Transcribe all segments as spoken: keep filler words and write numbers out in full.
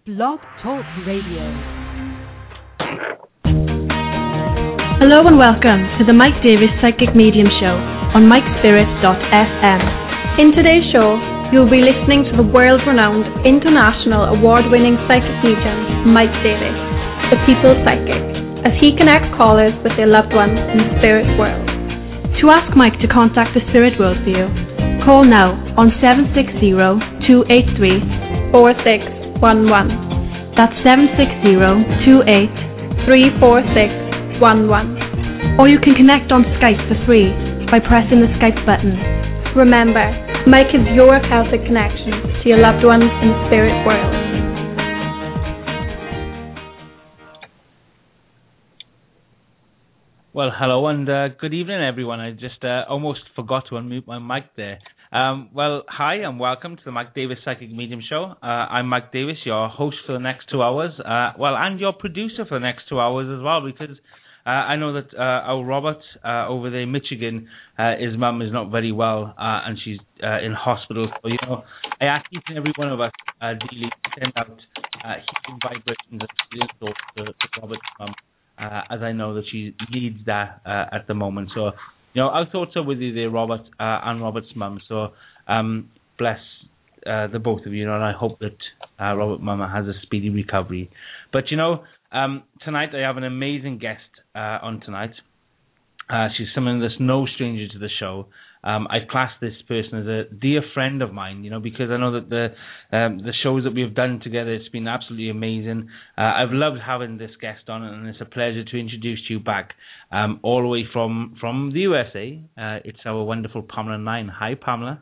Blog Talk Radio. Hello and welcome to the Mike Davis Psychic Medium Show on mike spirit dot f m. In today's show, you'll be listening to the world-renowned, international, award-winning psychic medium, Mike Davis, the People's Psychic, as he connects callers with their loved ones in the spirit world. To ask Mike to contact the spirit world for you, call now on seven six zero, two eight three, four six one one. That's seven six zero, two eight three, four six one one. Or you can connect on Skype for free by pressing the Skype button. Remember, Mike is your Celtic connection to your loved ones in the spirit world. Well, hello and uh, good evening, everyone. I just uh, almost forgot to unmute my mic there. Um, well, hi and welcome to the Mike Davis Psychic Medium Show. Uh, I'm Mike Davis, your host for the next two hours. Uh, well, and your producer for the next two hours as well, because uh, I know that uh, our Robert uh, over there in Michigan, uh, his mum is not very well uh, and she's uh, in hospital. So, you know, I ask each and every one of us uh, daily to send out uh, healing vibrations and healing thoughts to, to Robert's mum. Uh, as I know that she needs that uh, at the moment. So, you know, our thoughts are with you there, Robert, uh, and Robert's mum. So, um, bless uh, the both of you, you know, and I hope that uh, Robert Mama has a speedy recovery. But, you know, um, tonight I have an amazing guest uh, on tonight. Uh, she's someone that's no stranger to the show. Um, I class this person as a dear friend of mine, you know, because I know that the um, the shows that we've done together, it's been absolutely amazing. Uh, I've loved having this guest on, and it's a pleasure to introduce you back um, all the way from, from the U S A. Uh, it's our wonderful Pamela Nine. Hi, Pamela.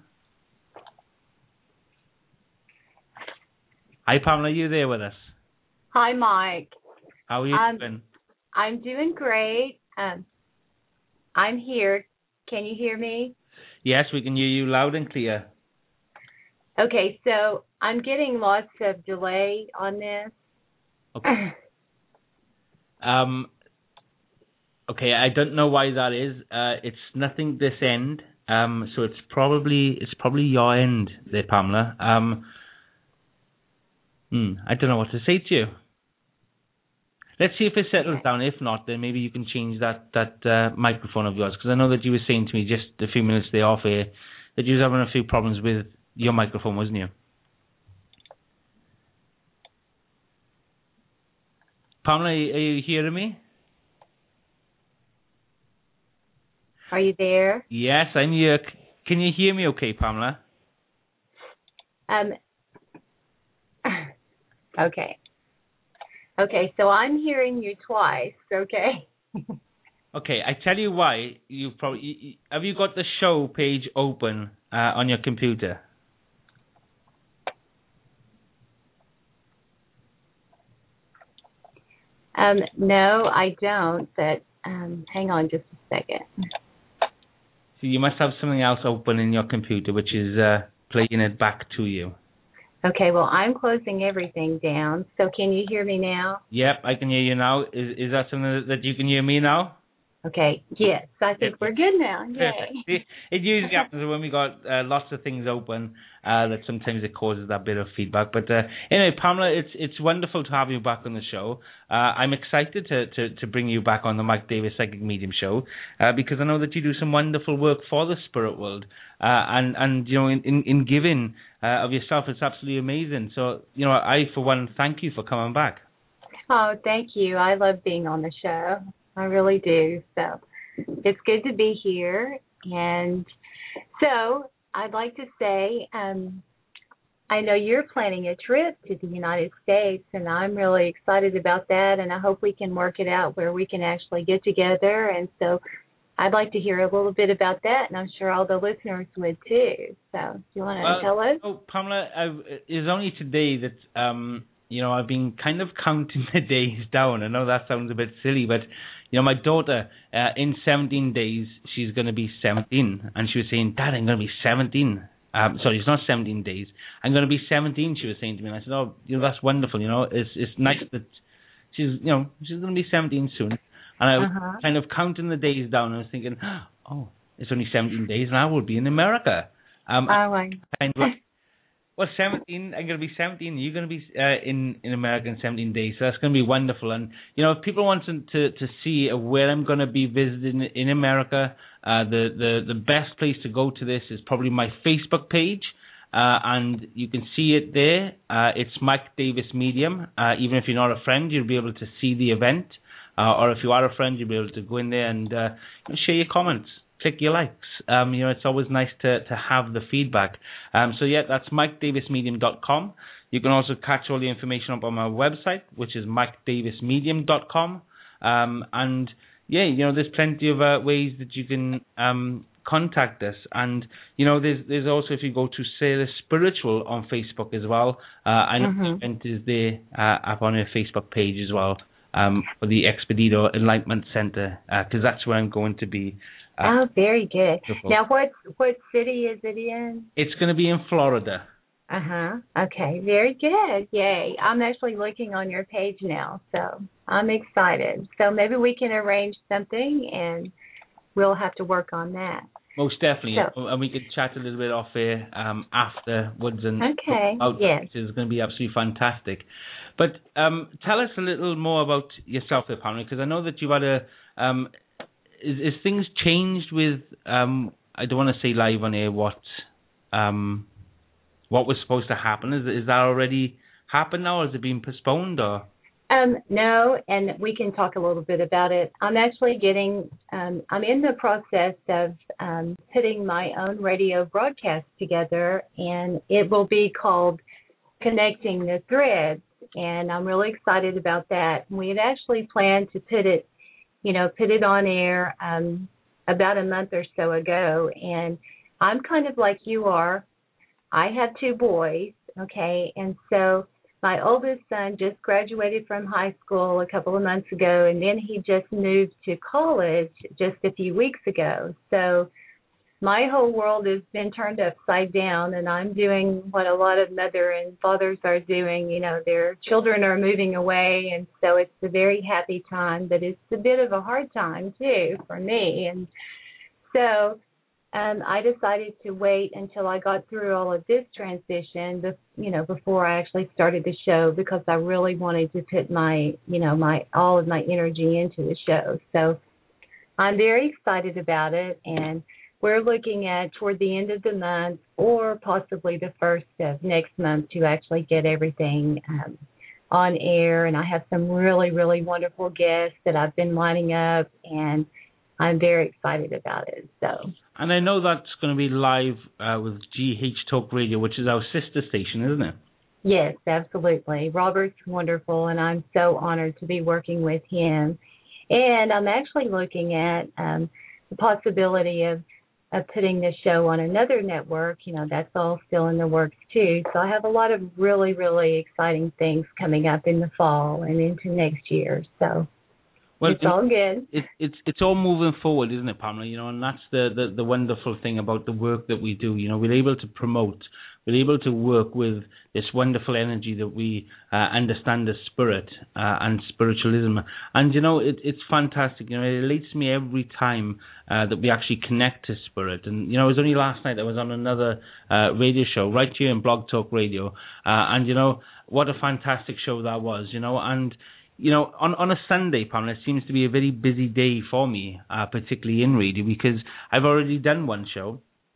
Hi, Pamela. Are you there with us? Hi, Mike. How are you um, doing? I'm doing great. Um, I'm here. Can you hear me? Yes, we can hear you loud and clear. Okay, so I'm getting lots of delay on this. Okay. um. Okay, I don't know why that is. Uh, it's nothing this end. Um. So it's probably it's probably your end there, Pamela. Um. Hmm, I don't know what to say to you. Let's see if it settles Okay. down. If not, then maybe you can change that that uh, microphone of yours, because I know that you were saying to me just a few minutes there off air that you were having a few problems with your microphone, wasn't you? Pamela, are you hearing me? Are you there? Yes, I'm here. C- Can you hear me okay, Pamela? Um. Okay. Okay, so I'm hearing you twice, okay? Okay, I tell you why. You probably you, you- have you got the show page open uh, on your computer? Um, no, I don't, but um, hang on just a second. So you must have something else open in your computer, which is uh, playing it back to you. Okay, well, I'm closing everything down, so can you hear me now? Yep, I can hear you now. Is is that something that, that you can hear me now? Okay, yes, I think Yep. we're good now. Perfect. Yay. See, it usually happens when we got uh, lots of things open uh, that sometimes it causes that bit of feedback. But uh, anyway, Pamela, it's it's wonderful to have you back on the show. Uh, I'm excited to, to, to bring you back on the Mike Davis Psychic Medium Show uh, because I know that you do some wonderful work for the spirit world uh, and and you know in in, in giving uh, of yourself, it's absolutely amazing. So you know, I for one thank you for coming back. Oh, thank you. I love being on the show. I really do. So it's good to be here. And so I'd like to say, um, I know you're planning a trip to the United States, and I'm really excited about that. And I hope we can work it out where we can actually get together. And so I'd like to hear a little bit about that, and I'm sure all the listeners would too. So do you want to Well, tell us? oh, Pamela, I've, it's only today that um, you know I've been kind of counting the days down. I know that sounds a bit silly, but you know my daughter uh, in seventeen days she's going to be seventeen, and she was saying, "Dad, I'm going to be seventeen." Um, sorry, it's not seventeen days. I'm going to be seventeen. She was saying to me, and I said, "Oh, you know that's wonderful. You know, it's it's nice that she's you know she's going to be seventeen soon." And I was Uh-huh. kind of counting the days down. And I was thinking, "Oh, it's only seventeen days, and I will be in America." Um, Oh, I kind of like, Well, seventeen. I'm going to be seventeen. You're going to be uh, in in America in seventeen days. So that's going to be wonderful. And you know, if people want to to, to see where I'm going to be visiting in America, uh, the the the best place to go to this is probably my Facebook page, uh, and you can see it there. Uh, it's Mike Davis Medium. Uh, even if you're not a friend, you'll be able to see the event, uh, or if you are a friend, you'll be able to go in there and uh, share your comments. Click your likes. Um, you know, it's always nice to, to have the feedback. Um, so yeah, that's mike davis medium dot com. You can also catch all the information up on my website, which is mike davis medium dot com. Um, and yeah, you know, there's plenty of uh, ways that you can um, contact us. And you know, there's there's also, if you go to Sarah Spiritual on Facebook as well, uh, I know Mm-hmm. the event is there uh, up on her Facebook page as well, um, for the Expedito Enlightenment Center, because uh, that's where I'm going to be. Uh, oh, very good. Wonderful. Now, what what city is it in? It's going to be in Florida. Uh-huh. Okay, very good. Yay. I'm actually looking on your page now, so I'm excited. So maybe we can arrange something, and we'll have to work on that. Most definitely. So, and we could chat a little bit off here um, afterwards. And okay, about yes. It's going to be absolutely fantastic. But um, tell us a little more about yourself there, Pamela, because I know that you've had a... Um, Is, is things changed with, um, I don't want to say live on air what um, what was supposed to happen? Is, is that already happened now, or has it been postponed? Or? Um, no, and we can talk a little bit about it. I'm actually getting, um, I'm in the process of um, putting my own radio broadcast together, and it will be called Connecting the Threads, and I'm really excited about that. We had actually planned to put it you know, put it on air um, about a month or so ago. And I'm kind of like you are. I have two boys, okay, and so my oldest son just graduated from high school a couple of months ago, and then he just moved to college just a few weeks ago. So my whole world has been turned upside down, and I'm doing what a lot of mother and fathers are doing. You know, their children are moving away, and so it's a very happy time, but it's a bit of a hard time, too, for me. And so um, I decided to wait until I got through all of this transition, you know, before I actually started the show, because I really wanted to put my, you know, my all of my energy into the show. So I'm very excited about it, and we're looking at toward the end of the month or possibly the first of next month to actually get everything um, on air. And I have some really, really wonderful guests that I've been lining up, and I'm very excited about it. So. And I know that's going to be live uh, with G H Talk Radio, which is our sister station, isn't it? Yes, absolutely. Robert's wonderful, and I'm so honored to be working with him. And I'm actually looking at um, the possibility of of putting this show on another network. You know, that's all still in the works too. So I have a lot of really, really exciting things coming up in the fall and into next year. So well, it's all good. It, it's it's all moving forward, isn't it, Pamela? You know, and that's the, the, the wonderful thing about the work that we do. You know, we're able to promote, we're able to work with this wonderful energy that we uh, understand as spirit uh, and spiritualism. And, you know, it, it's fantastic. You know, it elates me every time uh, that we actually connect to spirit. And, you know, it was only last night I was on another uh, radio show right here in Blog Talk Radio. Uh, and, you know, what a fantastic show that was, you know. And, you know, on, on a Sunday, Pamela, it seems to be a very busy day for me, uh, particularly in radio, because I've already done one show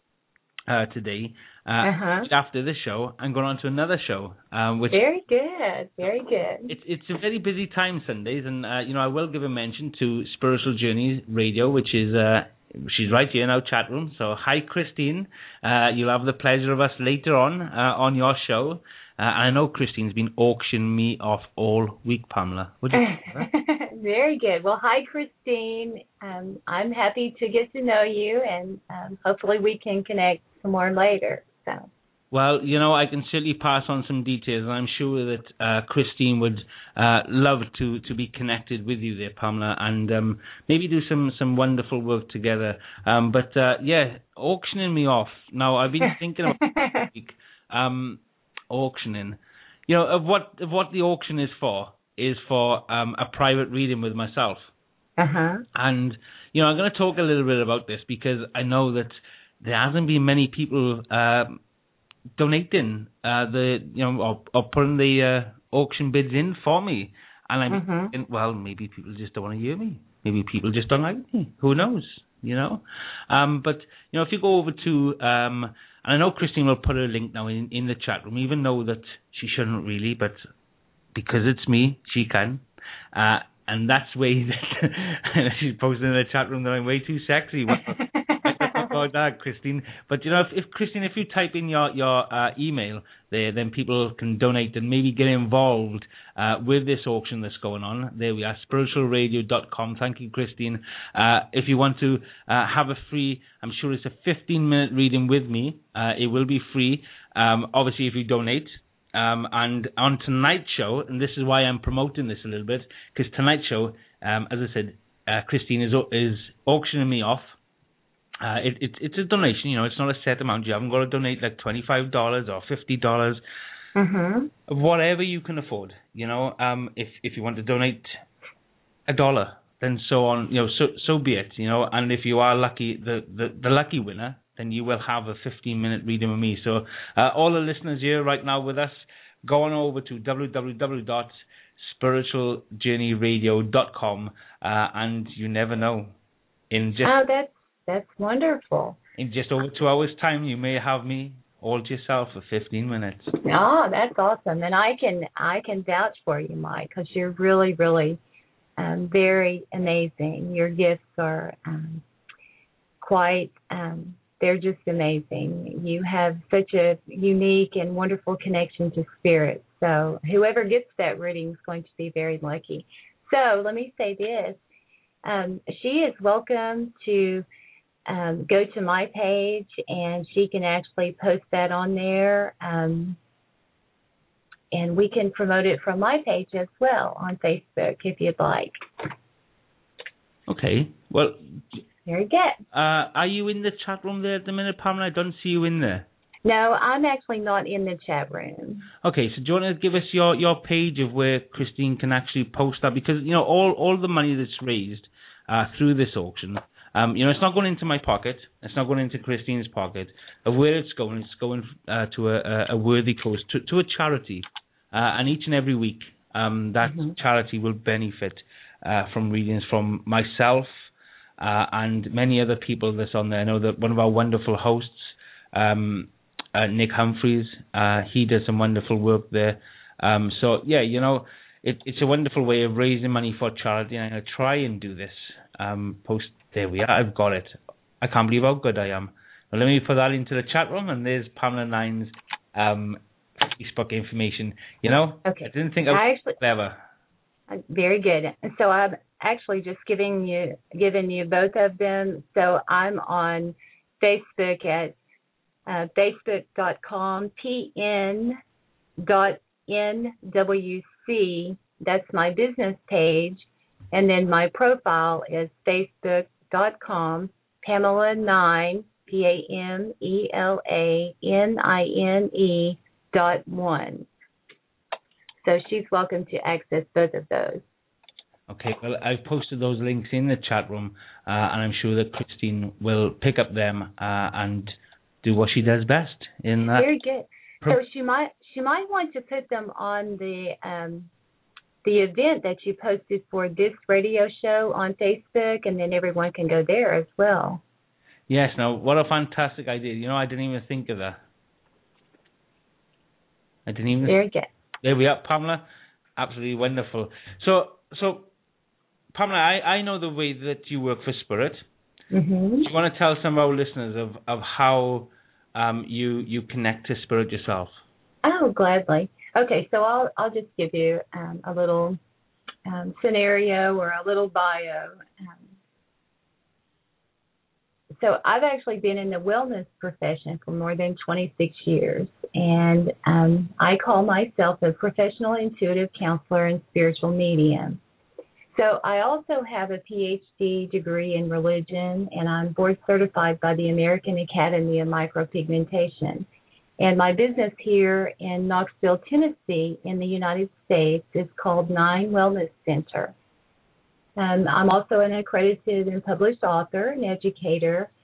uh, today. Uh, uh-huh. After this show, I'm going on to another show. Um, which very good, very good. It's it's a very busy time Sundays, and uh, you know, I will give a mention to Spiritual Journeys Radio, which is uh, she's right here in our chat room. So hi, Christine. Uh, you'll have the pleasure of us later on uh, on your show. Uh, I know Christine's been auctioning me off all week, Pamela. Would you Very good. Well, hi, Christine. Um, I'm happy to get to know you, and um, hopefully we can connect some more later. So. Well, you know, I can certainly pass on some details, and I'm sure that uh, Christine would uh, love to, to be connected with you there, Pamela, and um, maybe do some, some wonderful work together. Um, but, uh, yeah, auctioning me off. Now, I've been thinking about this week, um, auctioning. You know, of what of what the auction is for is for um, a private reading with myself. Uh-huh. And, you know, I'm going to talk a little bit about this because I know that there hasn't been many people uh, donating uh, the, you know, or, or putting the uh, auction bids in for me. And I'm Mm-hmm. thinking, well, maybe people just don't want to hear me. Maybe people just don't like me. Who knows? You know. Um, but you know, if you go over to, um, and I know Christine will put a link now in, in the chat room, even though that she shouldn't really, but because it's me, she can. Uh, and that's way that she's posting in the chat room that I'm way too sexy. Well, about that, Christine. But you know, if, if Christine, if you type in your your uh, email there, then people can donate and maybe get involved uh, with this auction that's going on. There we are, spiritual radio dot com. Thank you, Christine. Uh, if you want to uh, have a free, I'm sure it's a fifteen minute reading with me. Uh, it will be free. Um, obviously, if you donate. Um, and on tonight's show, and this is why I'm promoting this a little bit, because tonight's show, um, as I said, uh, Christine is is auctioning me off. Uh, it, it, it's a donation, you know, it's not a set amount. You haven't got to donate like twenty-five dollars or fifty dollars. Mm-hmm. Whatever you can afford, you know. Um, if if you want to donate a dollar, then so on, you know, so so be it, you know. And if you are lucky, the, the, the lucky winner, then you will have a fifteen minute reading with me. So uh, all the listeners here right now with us, go on over to w w w dot spiritual journey radio dot com uh, and you never know. In just Oh, that's that's wonderful. In just over two hours' time, you may have me all to yourself for fifteen minutes. Oh, that's awesome, and I can I can vouch for you, Mike, because you're really, really um, very amazing. Your gifts are um, quite um, they're just amazing. You have such a unique and wonderful connection to spirit. So whoever gets that reading is going to be very lucky. So let me say this: um, she is welcome to. Um, go to my page, and she can actually post that on there, um, and we can promote it from my page as well on Facebook if you'd like. Okay. Well, very good. Uh, are you in the chat room there at the minute, Pamela? I don't see you in there. No, I'm actually not in the chat room. Okay, so do you want to give us your, your page of where Christine can actually post that? Because, you know, all, all the money that's raised uh, through this auction, Um, you know, it's not going into my pocket. It's not going into Christine's pocket. Of where it's going, it's going uh, to a, a worthy cause, to, to a charity. Uh, and each and every week, um, that mm-hmm. charity will benefit uh, from readings from myself uh, and many other people that's on there. I know that one of our wonderful hosts, um, uh, Nick Humphreys, uh, he does some wonderful work there. Um, so, yeah, you know, it, it's a wonderful way of raising money for charity. And I'm going to try and do this um, post. There we are. I've got it. I can't believe how good I am. Well, let me put that into the chat room, and there's Pamela Nine's um, Facebook information. You know, okay. I didn't think I was I actually, clever. Very good. So I'm actually just giving you giving you both of them. So I'm on Facebook at uh, facebook dot com p n dot n w c. That's my business page, and then my profile is Facebook. Dot com Pamela Nine P A M E L A N I N E dot one. So she's welcome to access both of those. Okay, well, I've posted those links in the chat room, uh, and I'm sure that Christine will pick up them uh, and do what she does best in that. Very good. So she might she might want to put them on the um, the event that you posted for this radio show on Facebook, and then everyone can go there as well. Yes, now, what a fantastic idea. You know, I didn't even think of that. I didn't even... Very good. There we are, Pamela. Absolutely wonderful. So, so Pamela, I, I know the way that you work for Spirit. Mm-hmm. Do you want to tell some of our listeners of, of how um, you you connect to Spirit yourself? Oh, gladly. Okay, so I'll I'll just give you um, a little um, scenario or a little bio. Um, so I've actually been in the wellness profession for more than twenty-six years, and um, I call myself a professional intuitive counselor and spiritual medium. So I also have a P H D degree in religion, and I'm board certified by the American Academy of Micropigmentation. And my business here in Knoxville, Tennessee, in the United States, is called Nine Wellness Center. Um, I'm also an accredited and published author and educator,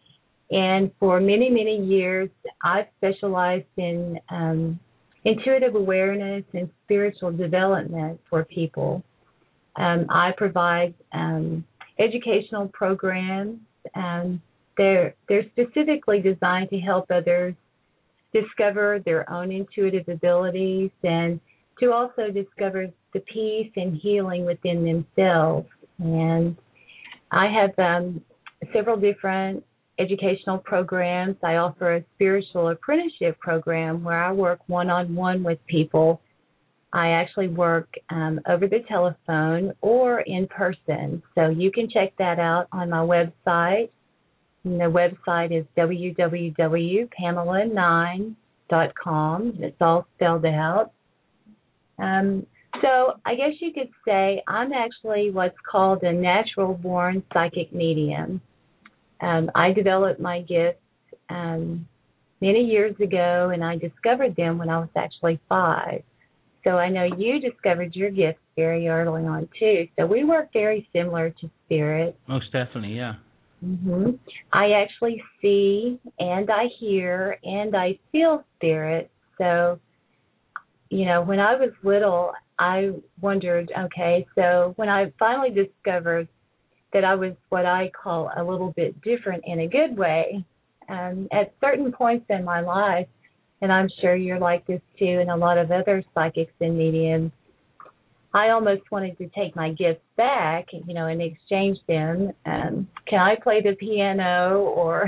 And for many, many years, I've specialized in um, intuitive awareness and spiritual development for people. Um, I provide um, educational programs. Um, they're, they're specifically designed to help others discover their own intuitive abilities and to also discover the peace and healing within themselves. And I have um, several different educational programs. I offer a spiritual apprenticeship program where I work one-on-one with people. I actually work um, over the telephone or in person. So you can check that out on my website. And the website is w w w dot pamela nine dot com. It's all spelled out. Um, so I guess you could say I'm actually what's called a natural-born psychic medium. Um, I developed my gifts um, many years ago, and I discovered them when I was actually five. So I know you discovered your gifts very early on, too. So we work very similar to spirit. Most definitely, yeah. Mm-hmm. I actually see and I hear and I feel spirit. So, you know, when I was little, I wondered, okay, so when I finally discovered that I was what I call a little bit different in a good way, um, at certain points in my life, and I'm sure you're like this too, and a lot of other psychics and mediums, I almost wanted to take my gifts back, you know, and exchange them. Um, can I play the piano? Or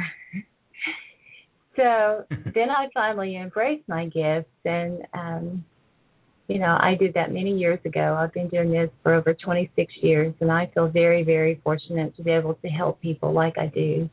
so then I finally embraced my gifts, and um, you know, I did that many years ago. I've been doing this for over twenty-six years, and I feel very, very fortunate to be able to help people like I do.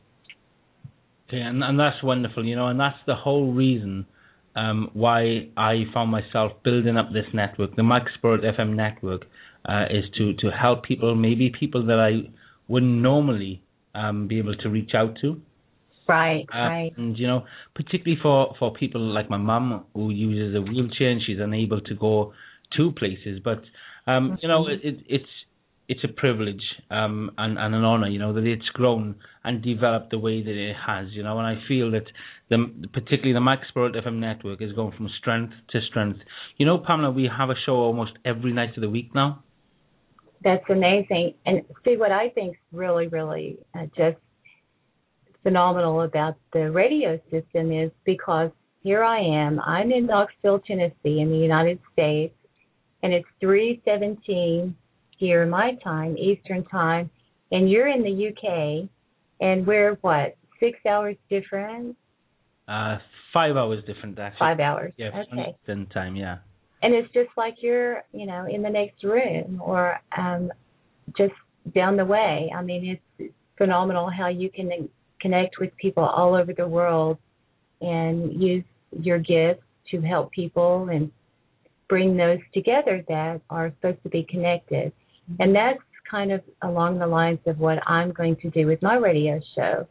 Okay, and, and that's wonderful, you know, and that's the whole reason um, why I found myself building up this network, the Mike Spirit F M network, uh, is to, to help people, maybe people that I wouldn't normally um, be able to reach out to. Right, uh, right. And, you know, particularly for, for people like my mum who uses a wheelchair and she's unable to go to places. But, um, mm-hmm. you know, it, it, it's it's a privilege um, and, and an honor, you know, that it's grown and developed the way that it has, you know. And I feel that the particularly the Mike Spirit F M network is going from strength to strength. You know, Pamela, we have a show almost every night of the week now. That's amazing. And see, what I think is really, really uh, just phenomenal about the radio system is because here I am. I'm in Knoxville, Tennessee in the United States, and it's three seventeen here my time, Eastern time, and you're in the U K, and we're, what, six hours different? Uh, five hours different, actually. Five hours, yeah, okay. Eastern time, yeah. And it's just like you're, you know, in the next room or um, just down the way. I mean, it's phenomenal how you can connect with people all over the world and use your gifts to help people and bring those together that are supposed to be connected. And that's kind of along the lines of what I'm going to do with my radio show.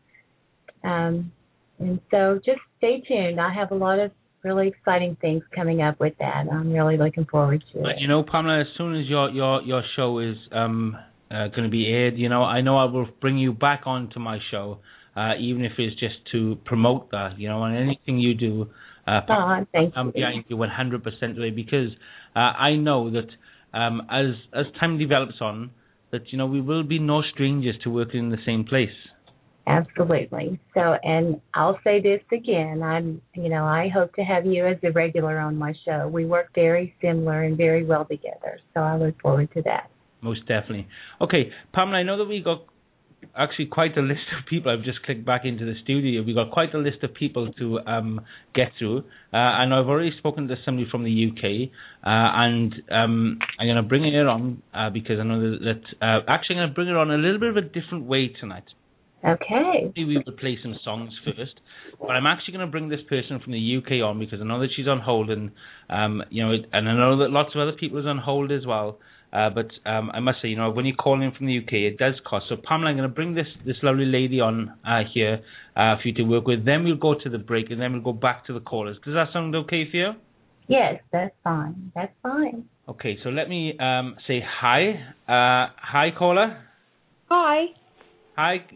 Um, and so just stay tuned. I have a lot of really exciting things coming up with that. I'm really looking forward to but, it. You know, Pamela, as soon as your, your, your show is um, uh, going to be aired, you know, I know I will bring you back onto my show, uh, even if it's just to promote that, you know, and anything you do, uh, oh, thank I'm you. behind you one hundred percent today because uh, I know that um, as as time develops on, that, you know, we will be no strangers to working in the same place. Absolutely. So, and I'll say this again. I'm, you know, I hope to have you as a regular on my show. We work very similar and very well together. So I look forward to that. Most definitely. Okay, Pamela, I know that we got actually quite a list of people. I've just clicked back into the studio. We've got quite a list of people to um, get through. Uh, and I've already spoken to somebody from the U K. Uh, and um, I'm going to bring it on uh, because I know that, that uh, actually I'm going to bring it on a little bit of a different way tonight. Okay. We will play some songs first, but I'm actually going to bring this person from the U K on because I know that she's on hold, and um, you know, and I know that lots of other people is on hold as well. Uh, but um, I must say, you know, when you call in from the U K, it does cost. So Pamela, I'm going to bring this this lovely lady on uh, here uh, for you to work with. Then we'll go to the break, and then we'll go back to the callers. Does that sound okay for you? Yes, that's fine. That's fine. Okay, so let me um, say hi. Uh, hi, caller. Hi. Hi.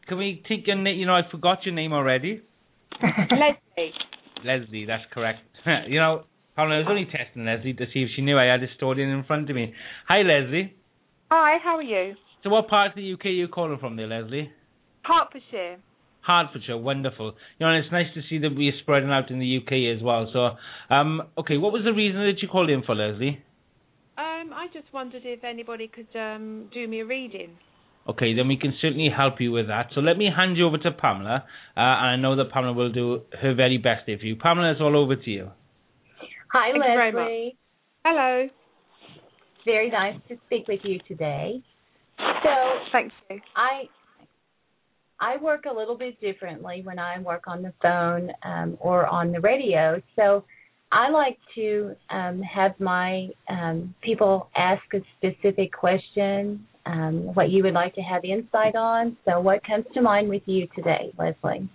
can we take your name? You know, I forgot your name already. Leslie. Leslie, that's correct. You know, Pamela, I was only testing Leslie to see if she knew I had a historian in front of me. Hi, Leslie. Hi, how are you? So what part of the U K are you calling from there, Leslie? Hertfordshire. Hertfordshire, wonderful. You know, and it's nice to see that we're spreading out in the U K as well. So, um, okay, what was the reason that you called in for, Leslie? Um, I just wondered if anybody could um, do me a reading. Okay, then we can certainly help you with that. So let me hand you over to Pamela, uh, and I know that Pamela will do her very best there for you. Pamela, it's all over to you. Hi, Thank Leslie. you very much. Hello. Very nice to speak with you today. So, thank you. I I work a little bit differently when I work on the phone um, or on the radio. So I like to um, have my um, people ask a specific question, um, what you would like to have insight on. So what comes to mind with you today, Leslie?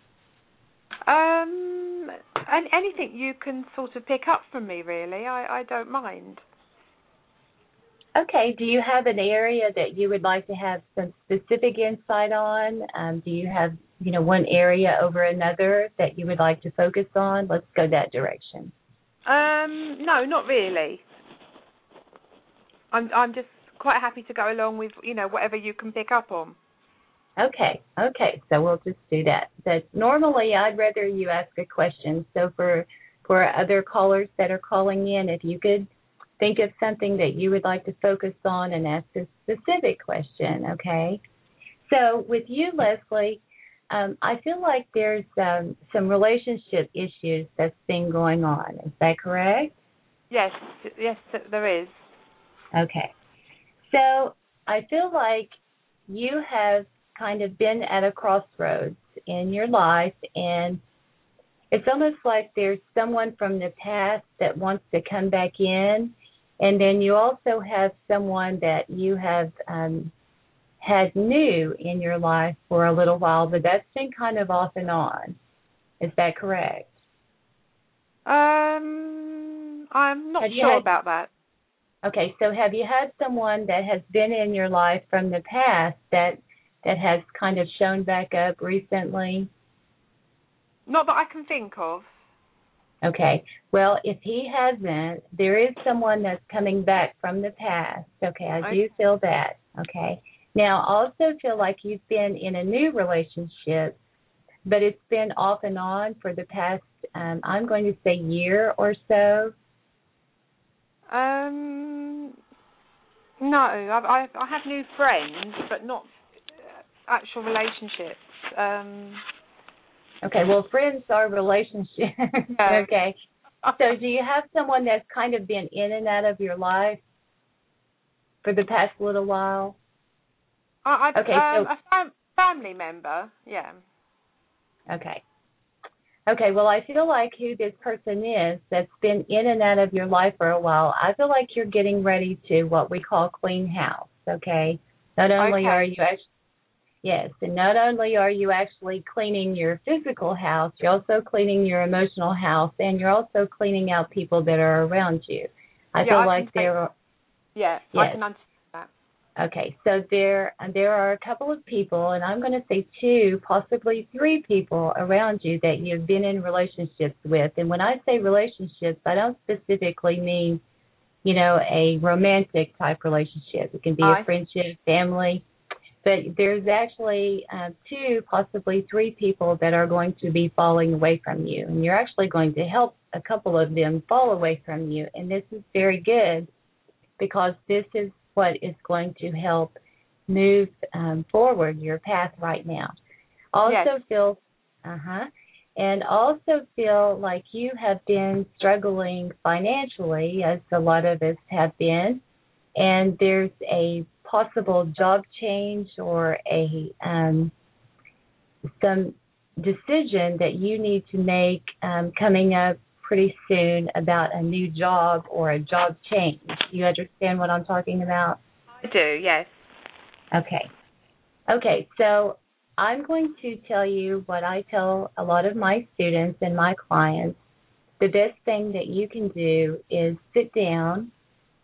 Um, and anything you can sort of pick up from me, really. I, I don't mind. Okay. Do you have an area that you would like to have some specific insight on? Um, do you have, you know, one area over another that you would like to focus on? Let's go that direction. Um, no, not really. I'm I'm just quite happy to go along with, you know, whatever you can pick up on. Okay. Okay. So we'll just do that. But normally I'd rather you ask a question. So for for other callers that are calling in, if you could think of something that you would like to focus on and ask a specific question, okay? So with you, Leslie, um, I feel like there's um, some relationship issues that's been going on. Is that correct? Yes, yes, there is. Okay. So I feel like you have kind of been at a crossroads in your life, and it's almost like there's someone from the past that wants to come back in. And then you also have someone that you have um, had new in your life for a little while, but that's been kind of off and on. Is that correct? Um, I'm not sure had, about that. Okay, so have you had someone that has been in your life from the past that that has kind of shown back up recently? Not that I can think of. Okay. Well, if he hasn't, there is someone that's coming back from the past. Okay, I okay. do feel that. Okay. Now, I also feel like you've been in a new relationship, but it's been off and on for the past, um, I'm going to say, year or so. Um, no, I, I, I have new friends, but not actual relationships. Um. Okay, well, friends are relationships. Yeah. Okay. So do you have someone that's kind of been in and out of your life for the past little while? I, I, okay, um, so, a fam- family member, yeah. Okay. Okay, well, I feel like who this person is that's been in and out of your life for a while, I feel like you're getting ready to what we call clean house, okay? Not only okay. are you actually Yes, and not only are you actually cleaning your physical house, you're also cleaning your emotional house, and you're also cleaning out people that are around you. I yeah, feel I like there are... Yeah, yes. I can understand that. Okay, so there there are a couple of people, and I'm going to say two, possibly three people around you that you've been in relationships with. And when I say relationships, I don't specifically mean, you know, a romantic type relationship. It can be I a friendship, family. But there's actually uh, two, possibly three people that are going to be falling away from you. And you're actually going to help a couple of them fall away from you. And this is very good because this is what is going to help move um, forward your path right now. Also yes. feel, uh-huh, and also feel like you have been struggling financially, as a lot of us have been. And there's a possible job change or a um, some decision that you need to make um, coming up pretty soon about a new job or a job change. Do you understand what I'm talking about? I do, yes. Okay. Okay, so I'm going to tell you what I tell a lot of my students and my clients. The best thing that you can do is sit down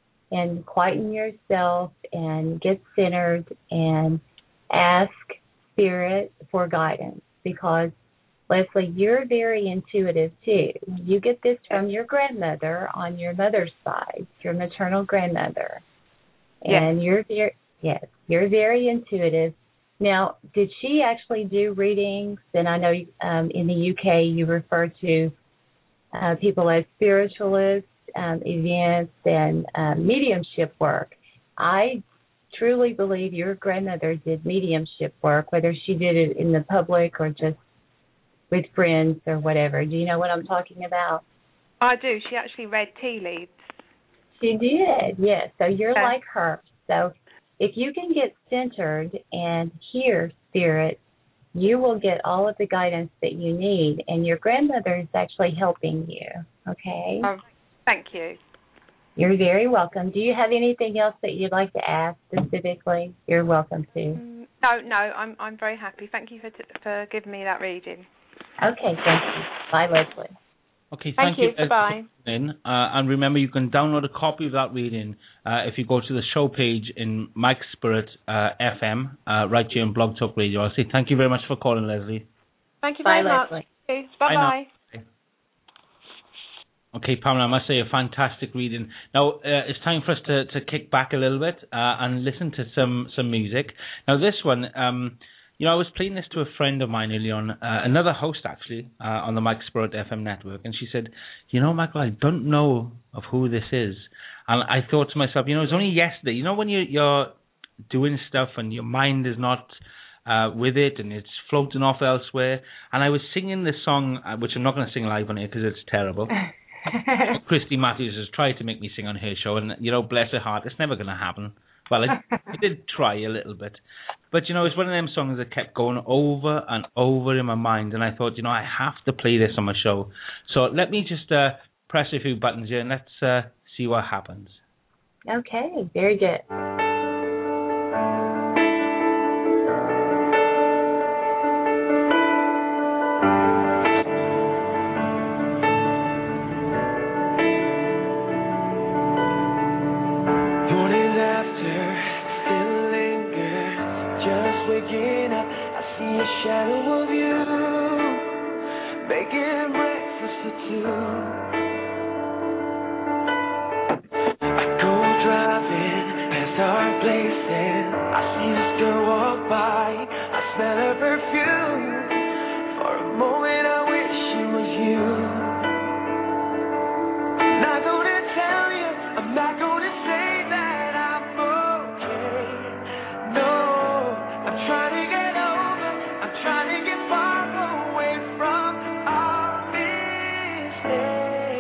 and quieten yourself and get centered and ask spirit for guidance because, Leslie, you're very intuitive too. You get this from your grandmother on your mother's side, your maternal grandmother. And yes. you're very, yes, you're very intuitive. Now, did she actually do readings? And I know um, in the U K you refer to uh, people as spiritualists, um, events, and uh, mediumship work. I truly believe your grandmother did mediumship work, whether she did it in the public or just with friends or whatever. Do you know what I'm talking about? I do. She actually read tea leaves. She did, yes. So you're okay. like her. So if you can get centered and hear spirit, you will get all of the guidance that you need. And your grandmother is actually helping you, okay? Oh, thank you. You're very welcome. Do you have anything else that you'd like to ask specifically? You're welcome to. Mm, no, no, I'm I'm very happy. Thank you for t- for giving me that reading. Okay, thank you. Bye, Leslie. Okay, thank, thank you. you. Bye. Uh, and remember, you can download a copy of that reading uh, if you go to the show page in Mike Spirit uh, F M, uh, right here in Blog Talk Radio. I'll say thank you very much for calling, Leslie. Thank you Bye, very much. Leslie. Bye-bye. Bye. Okay, Pamela, I must say a fantastic reading. Now, uh, it's time for us to, to kick back a little bit uh, and listen to some, some music. Now, this one, um, you know, I was playing this to a friend of mine earlier on, uh, another host actually, uh, on the Mike Spirit F M network, and she said, you know, Michael, I don't know of who this is. And I thought to myself, you know, it was only yesterday. You know, when you, you're doing stuff and your mind is not uh, with it and it's floating off elsewhere, and I was singing this song, uh, which I'm not going to sing live on here because it's terrible. Christy Matthews has tried to make me sing on her show, and, you know, bless her heart, it's never going to happen. Well, I, I did try a little bit. But, you know, it's one of them songs that kept going over and over in my mind, and I thought, you know, I have to play this on my show. So let me just uh, press a few buttons here, and let's uh, see what happens. Okay, very good. Shadow of you, making breakfast for two. I go driving past dark places. I see this girl walk by. I smell her perfume. For a moment I wish it was you. I'm not gonna tell you, I'm not gonna say that I'm okay. No, I'm trying to get over, I'm trying to get far away from our mistakes.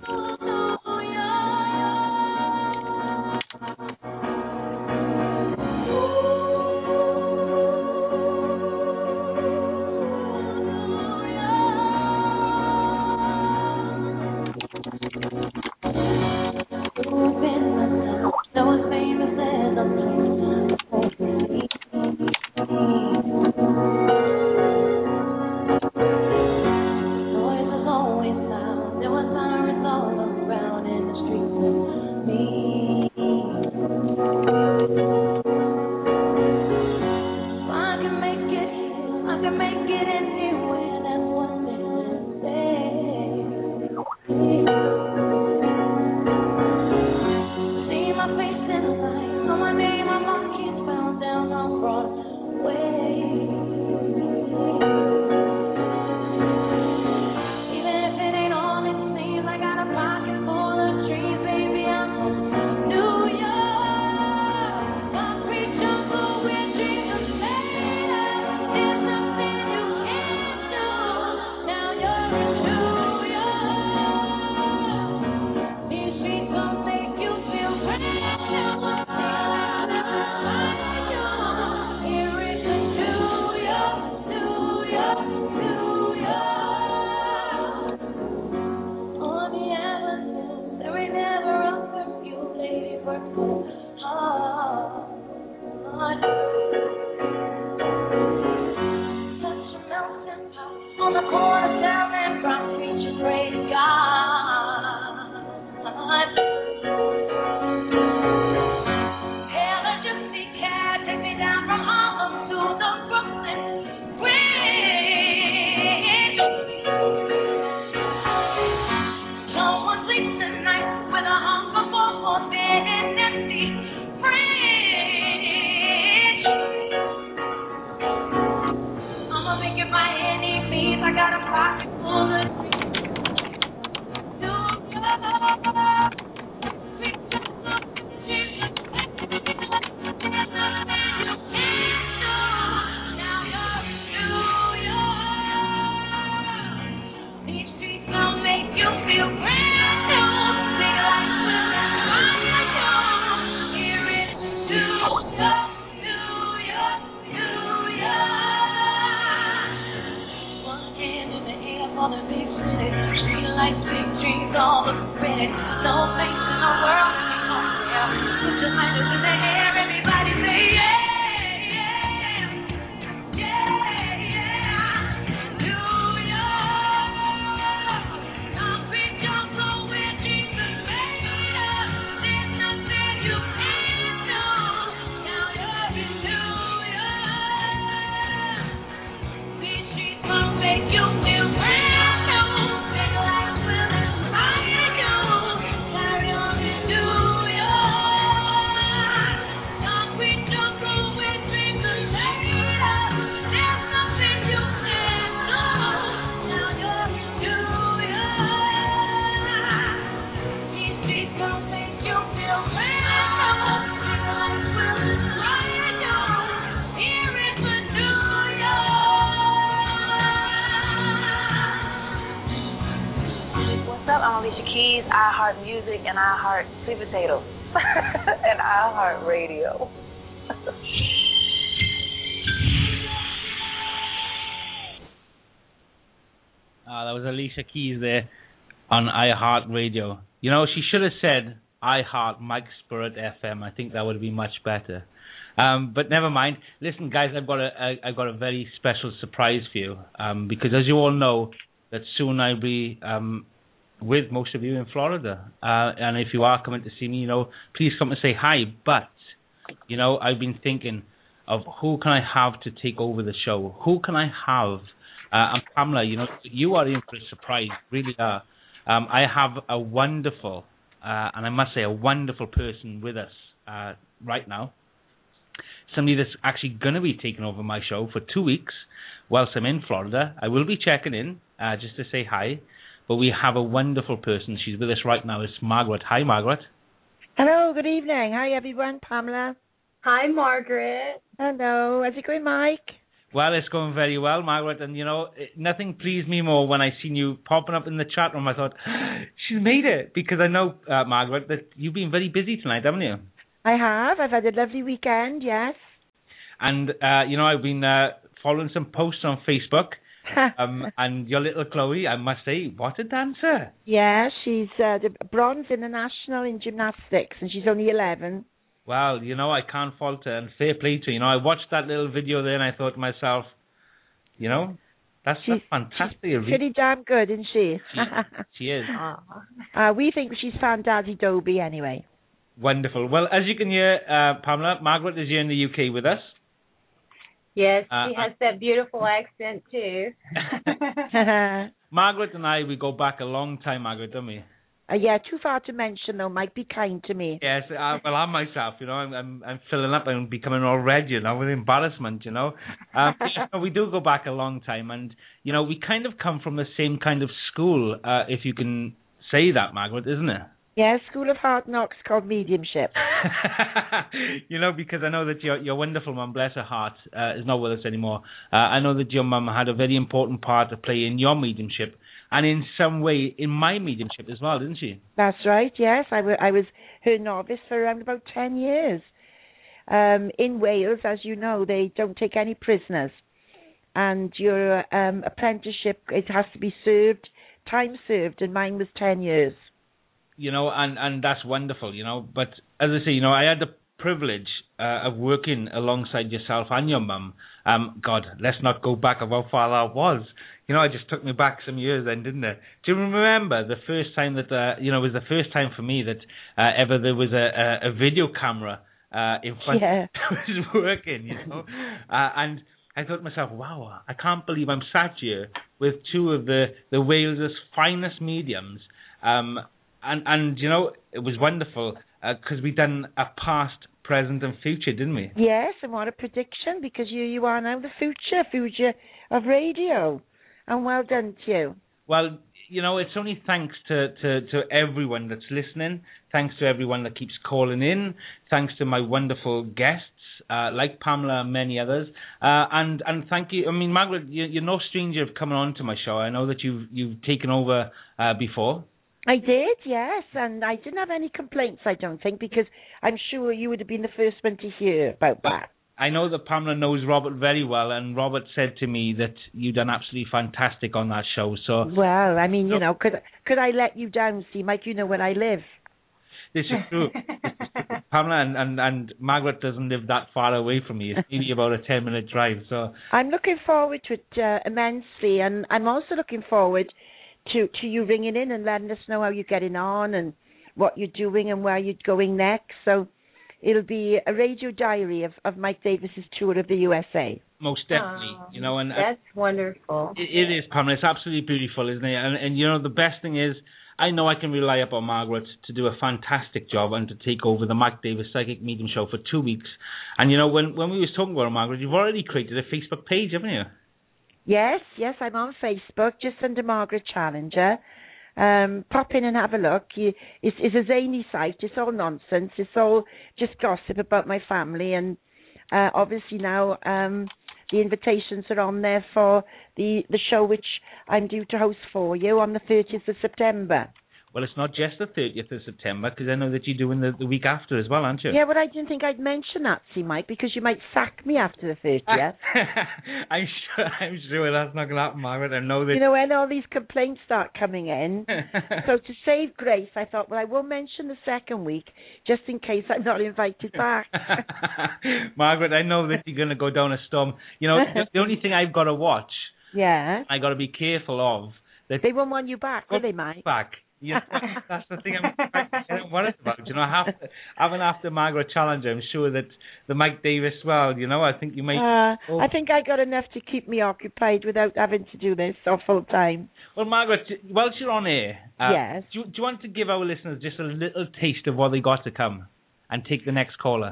And I heart sweet potatoes and I heart radio. uh, that was Alicia Keys there on iHeartRadio. You know, she should have said iHeart Mike Spirit F M. I think that would have been much better. Um, but never mind. Listen, guys, I've got a I, I've got a very special surprise for you. Um, because as you all know, that soon I'll be um. with most of you in Florida. Uh, and if you are coming to see me, you know, please come and say hi. But, you know, I've been thinking of who can I have to take over the show? Who can I have? Uh, and Pamela, you know, you are in for a surprise, really are. Um, I have a wonderful, uh, and I must say a wonderful person with us uh, right now. Somebody that's actually going to be taking over my show for two weeks whilst I'm in Florida. I will be checking in uh, just to say hi. But we have a wonderful person. She's with us right now. It's Margaret. Hi, Margaret. Hello, good evening. Hi, everyone. Pamela. Hi, Margaret. Hello. How's it going, Mike? Well, it's going very well, Margaret, and you know, it, nothing pleased me more when I seen you popping up in the chat room. I thought, she's made it, because I know, uh, Margaret, that you've been very busy tonight, haven't you? I have. I've had a lovely weekend, yes. And, uh, you know, I've been uh, following some posts on Facebook, um, and your little Chloe, I must say, what a dancer. Yeah, she's uh, the bronze international in gymnastics, and she's only eleven. Well, you know, I can't fault her, and fair play to her. You know, I watched that little video there, and I thought to myself, you know, that's, she's, that's fantastic. She's pretty damn good, isn't she? She, she is. Uh, we think she's Fandazi Doby anyway. Wonderful. Well, as you can hear, uh, Pamela, Margaret is here in the U K with us. Yes, uh, she has that beautiful accent, too. Margaret and I, we go back a long time, Margaret, don't we? Uh, yeah, too far to mention, though. Might be kind to me. Yes, uh, well, I myself, you know, I'm, I'm I'm filling up and becoming all red, you know, with embarrassment, you know. Um, we do go back a long time, and, you know, we kind of come from the same kind of school, uh, if you can say that, Margaret, isn't it? Yeah, School of Hard Knocks called mediumship. You know, because I know that your your wonderful mum, bless her heart, uh, is not with us anymore. Uh, I know that your mum had a very important part to play in your mediumship, and in some way in my mediumship as well, didn't she? That's right, yes. I, w- I was her novice for around about ten years. Um, in Wales, as you know, they don't take any prisoners. And your um, apprenticeship, it has to be served, time served, and mine was ten years. You know, and, and that's wonderful, you know. But as I say, you know, I had the privilege uh, of working alongside yourself and your mum. Um, God, let's not go back of how far that was. You know, it just took me back some years then, didn't it? Do you remember the first time that, uh, you know, it was the first time for me that uh, ever there was a, a, a video camera uh, in front yeah. of me was working, you know? Uh, and I thought to myself, wow, I can't believe I'm sat here with two of the, the Wales' finest mediums. Um, and, and, you know, it was wonderful because uh, we'd done a past, present and future, didn't we? Yes, and what a prediction, because you, you are now the future, future of radio. And well done to you. Well, you know, it's only thanks to, to, to everyone that's listening, thanks to everyone that keeps calling in, thanks to my wonderful guests, uh, like Pamela and many others. Uh, and, and thank you. I mean, Margaret, you, you're no stranger of coming on to my show. I know that you've, you've taken over uh, before. I did, yes, and I didn't have any complaints, I don't think, because I'm sure you would have been the first one to hear about that. I know that Pamela knows Robert very well, and Robert said to me that you done absolutely fantastic on that show. So, well, I mean, you know, could could I let you down, see, Mike? You know where I live. This is true. This is true. Pamela and, and, and Margaret doesn't live that far away from me. It's only about a ten minute drive. So I'm looking forward to it uh, immensely, and I'm also looking forward to to you ringing in and letting us know how you're getting on and what you're doing and where you're going next. So it'll be a radio diary of, of Mike Davis's tour of the U S A. Most definitely, oh, you know, and that's uh, wonderful. It, it is, Pamela. It's absolutely beautiful, isn't it? And, and you know, the best thing is, I know I can rely upon Margaret to do a fantastic job and to take over the Mike Davis Psychic Medium Show for two weeks. And you know, when when we was talking about it, Margaret, you've already created a Facebook page, haven't you? Yes, yes, I'm on Facebook, just under Margaret Challenger. Um, pop in and have a look. You, it's, it's a zany site. It's all nonsense. It's all just gossip about my family. And uh, obviously now um, the invitations are on there for the, the show which I'm due to host for you on the thirtieth of September. Well, it's not just the thirtieth of September, because I know that you're doing the, the week after as well, aren't you? Yeah, but I didn't think I'd mention that, see, Mike, because you might sack me after the thirtieth. I'm sure I'm sure that's not going to happen, Margaret. I know that... You know, when all these complaints start coming in, so to save grace, I thought, well, I will mention the second week, just in case I'm not invited back. Margaret, I know that you're going to go down a storm. You know, the, the only thing I've got to watch, yeah, I got to be careful of... that they won't want you back, will they, Mike? Back. Yeah, that's the thing I'm, I'm worried about. You know, I have to, having after Margaret Challenger, I'm sure that the Mike Davis, well, you know, I think you might... Uh, oh. I think I got enough to keep me occupied without having to do this all full time. Well, Margaret, whilst you're on air, uh, yes. do, do you want to give our listeners just a little taste of what they got to come and take the next caller?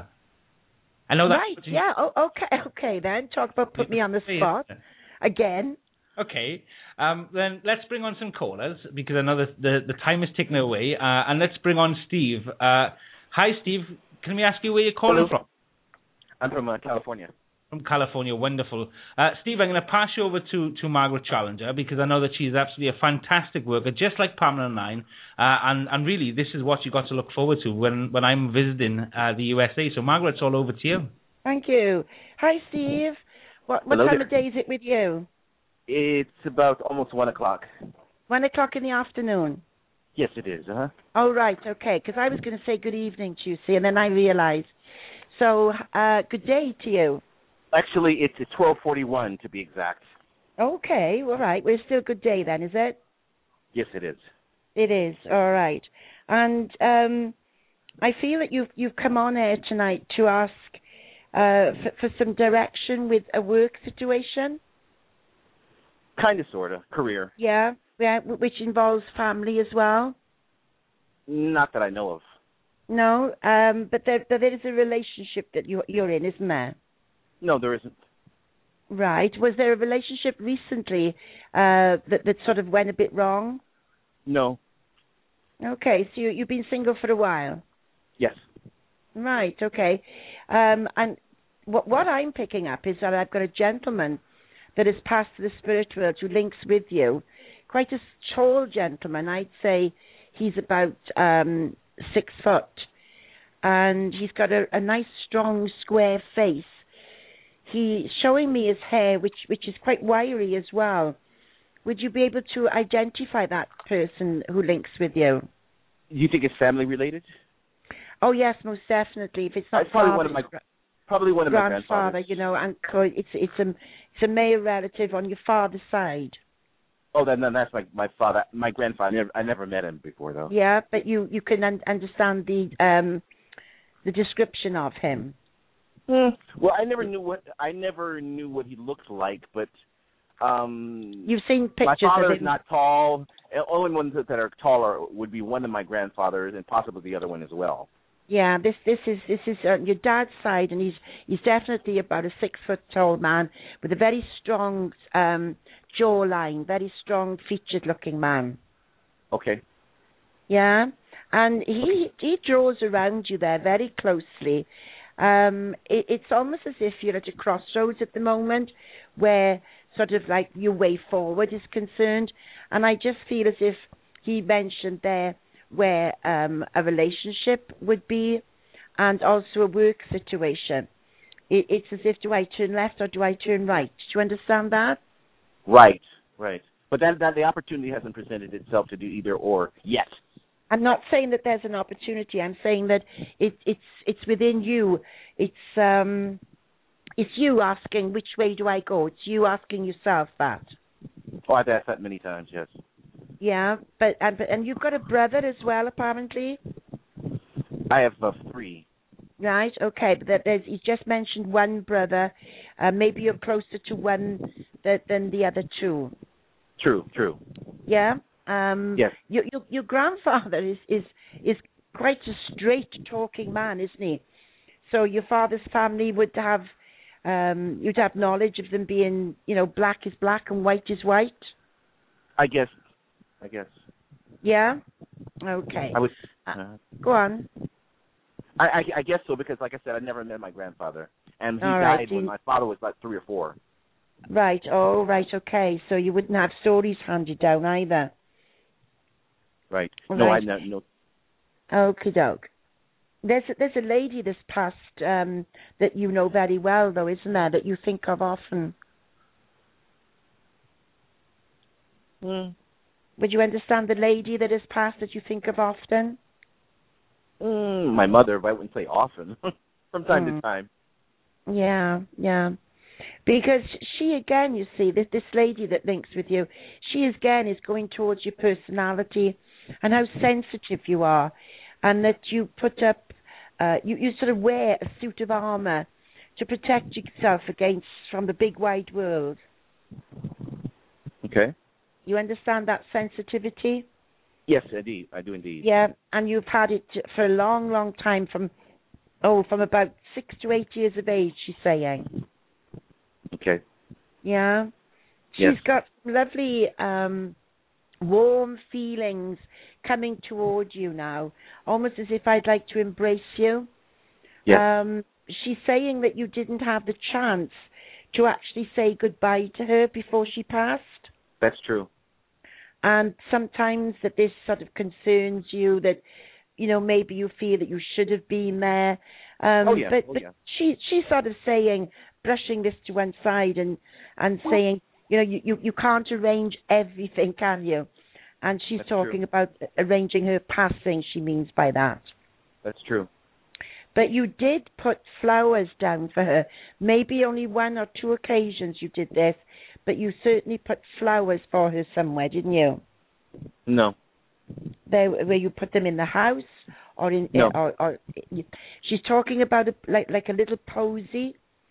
I know that. Right, yeah, oh, okay, okay then. Talk about put me on the spot. Again. Okay, um, then let's bring on some callers, because I know that the, the time is ticking away, uh, and let's bring on Steve. Uh, hi, Steve. Can we ask you where you're calling Hello. from? I'm from uh, California. from California. Wonderful. Uh, Steve, I'm going to pass you over to, to Margaret Challenger because I know that she's absolutely a fantastic worker, just like Pamela and I. Uh, and, and really, this is what you got to look forward to when, when I'm visiting uh, the U S A. So, Margaret, it's all over to you. Thank you. Hi, Steve. What, what Hello time there. of day is it with you? It's about almost one o'clock. One o'clock in the afternoon? Yes, it is. Uh-huh. Oh, right, okay, because I was going to say good evening to you, see, and then I realized. So, uh, good day to you. Actually, it's at twelve forty-one to be exact. Okay, all right. Well, it's still a good day then, is it? Yes, it is. It is, all right. And um, I feel that you've, you've come on air tonight to ask uh, for, for some direction with a work situation. Kind of, sort of. Career. Yeah, yeah, which involves family as well. Not that I know of. No, um, but there, there is a relationship that you, you're in, isn't there? No, there isn't. Right. Was there a relationship recently uh, that, that sort of went a bit wrong? No. Okay, so you, you've been single for a while? Yes. Right, okay. Um, and what, what I'm picking up is that I've got a gentleman that has passed to the spirit world who links with you. Quite a tall gentleman. I'd say he's about um, six foot. And he's got a, a nice, strong, square face. He's showing me his hair, which which is quite wiry as well. Would you be able to identify that person who links with you? You think it's family related? Oh yes, most definitely. If it's not It's probably father, one of my probably one of my grandfather, grandfathers. you know, uncle. It's it's a it's a male relative on your father's side. Oh, then, then that's my my father, my grandfather. I never, I never met him before though. Yeah, but you you can un- understand the um the description of him. Mm. Well, I never knew what I never knew what he looked like, but um, you've seen pictures. My father of is him. not tall. The only ones that are taller would be one of my grandfathers, and possibly the other one as well. Yeah, this this is this is uh, your dad's side, and he's he's definitely about a six foot tall man with a very strong um, jawline, very strong featured looking man. Okay. Yeah, and he he draws around you there very closely. Um, it, it's almost as if you're at a crossroads at the moment, where sort of like your way forward is concerned, and I just feel as if he mentioned there where um, a relationship would be, and also a work situation. It, it's as if, do I turn left or do I turn right? Do you understand that? Right, right. But that, that the opportunity hasn't presented itself to do either or yet. I'm not saying that there's an opportunity. I'm saying that it, it's it's within you. It's um, it's you asking which way do I go. It's you asking yourself that. Oh, I've asked that many times. Yes. Yeah, but and and you've got a brother as well, apparently. I have uh, three. Right. Okay. But there's you just mentioned one brother. Uh, maybe you're closer to one th- than the other two. True. True. Yeah. Um, yes. Your, your your grandfather is is is quite a straight talking man, isn't he? So your father's family would have um, you'd have knowledge of them being, you know, black is black and white is white. I guess. I guess. Yeah. Okay. I was. Uh, Uh, go on. I, I I guess so because, like I said, I never met my grandfather, and he All died right, when you... my father was like three or four. Right. Oh, right. Okay. So you wouldn't have stories handed down either. Right. Right. No, I no. no. Okie doke. There's a, there's a lady this past um, that you know very well, though, isn't there? That you think of often. Mm. Would you understand the lady that has passed that you think of often? Mm, my mother, but I wouldn't say often. From time mm. to time. Yeah, yeah. Because she, again, you see, this, this lady that links with you, she, again, is going towards your personality and how sensitive you are, and that you put up, uh, you, you sort of wear a suit of armour to protect yourself against, from the big wide world. Okay. You understand that sensitivity? Yes, indeed. I do indeed. Yeah, and you've had it for a long, long time, from, oh, from about six to eight years of age, she's saying. Okay. Yeah. Yes. She's got lovely, um, warm feelings coming toward you now, almost as if I'd like to embrace you. Yes. Um, she's saying that you didn't have the chance to actually say goodbye to her before she passed. That's true. And sometimes that this sort of concerns you, that, you know, maybe you feel that you should have been there. Um, oh, yeah. But, oh, but yeah. she she's sort of saying, brushing this to one side and, and well, saying, you know, you, you, you can't arrange everything, can you? And she's That's talking true. about arranging her passing, she means by that. That's true. But you did put flowers down for her. Maybe only one or two occasions you did this, but you certainly put flowers for her somewhere, didn't you? No. There, where you put them in the house, or in, no. or, or she's talking about a, like like a little posy.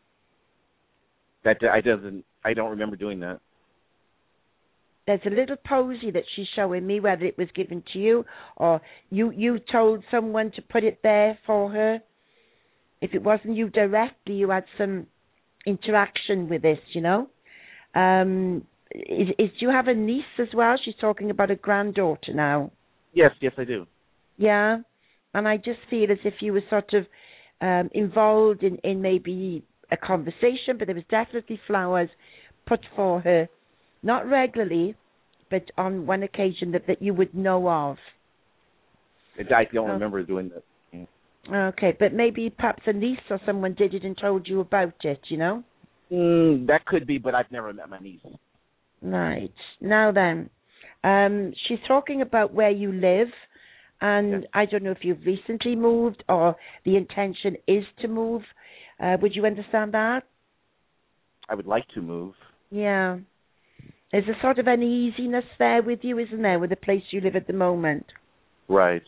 That I doesn't. I don't remember doing that. There's a little posy that she's showing me, whether it was given to you or you you told someone to put it there for her. If it wasn't you directly, you had some interaction with this, you know. Um, is, is do you have a niece as well? She's talking about a granddaughter now. Yes, yes, I do. Yeah, and I just feel as if you were sort of um, involved in, in maybe a conversation, but there was definitely flowers put for her. Not regularly, but on one occasion that, that you would know of. I don't oh. remember doing that. Yeah. Okay, but maybe perhaps a niece or someone did it and told you about it, you know? Mm, that could be, but I've never met my niece. Right. Now then, um, she's talking about where you live, and yes. I don't know if you've recently moved or the intention is to move. Uh, would you understand that? I would like to move. Yeah. There's a sort of uneasiness there with you, isn't there, with the place you live at the moment? Right.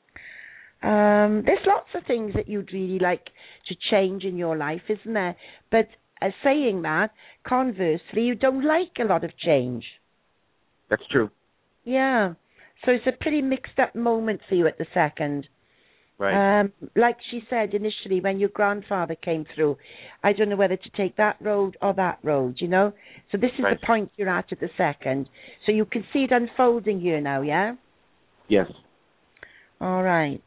Um, there's lots of things that you'd really like to change in your life, isn't there? But uh, saying that, conversely, you don't like a lot of change. That's true. Yeah. So it's a pretty mixed up moment for you at the second. Right. Um, like she said initially when your grandfather came through, I don't know whether to take that road or that road, you know? So this is right. the point you're at at the second. So you can see it unfolding here now, yeah? Yes. All right.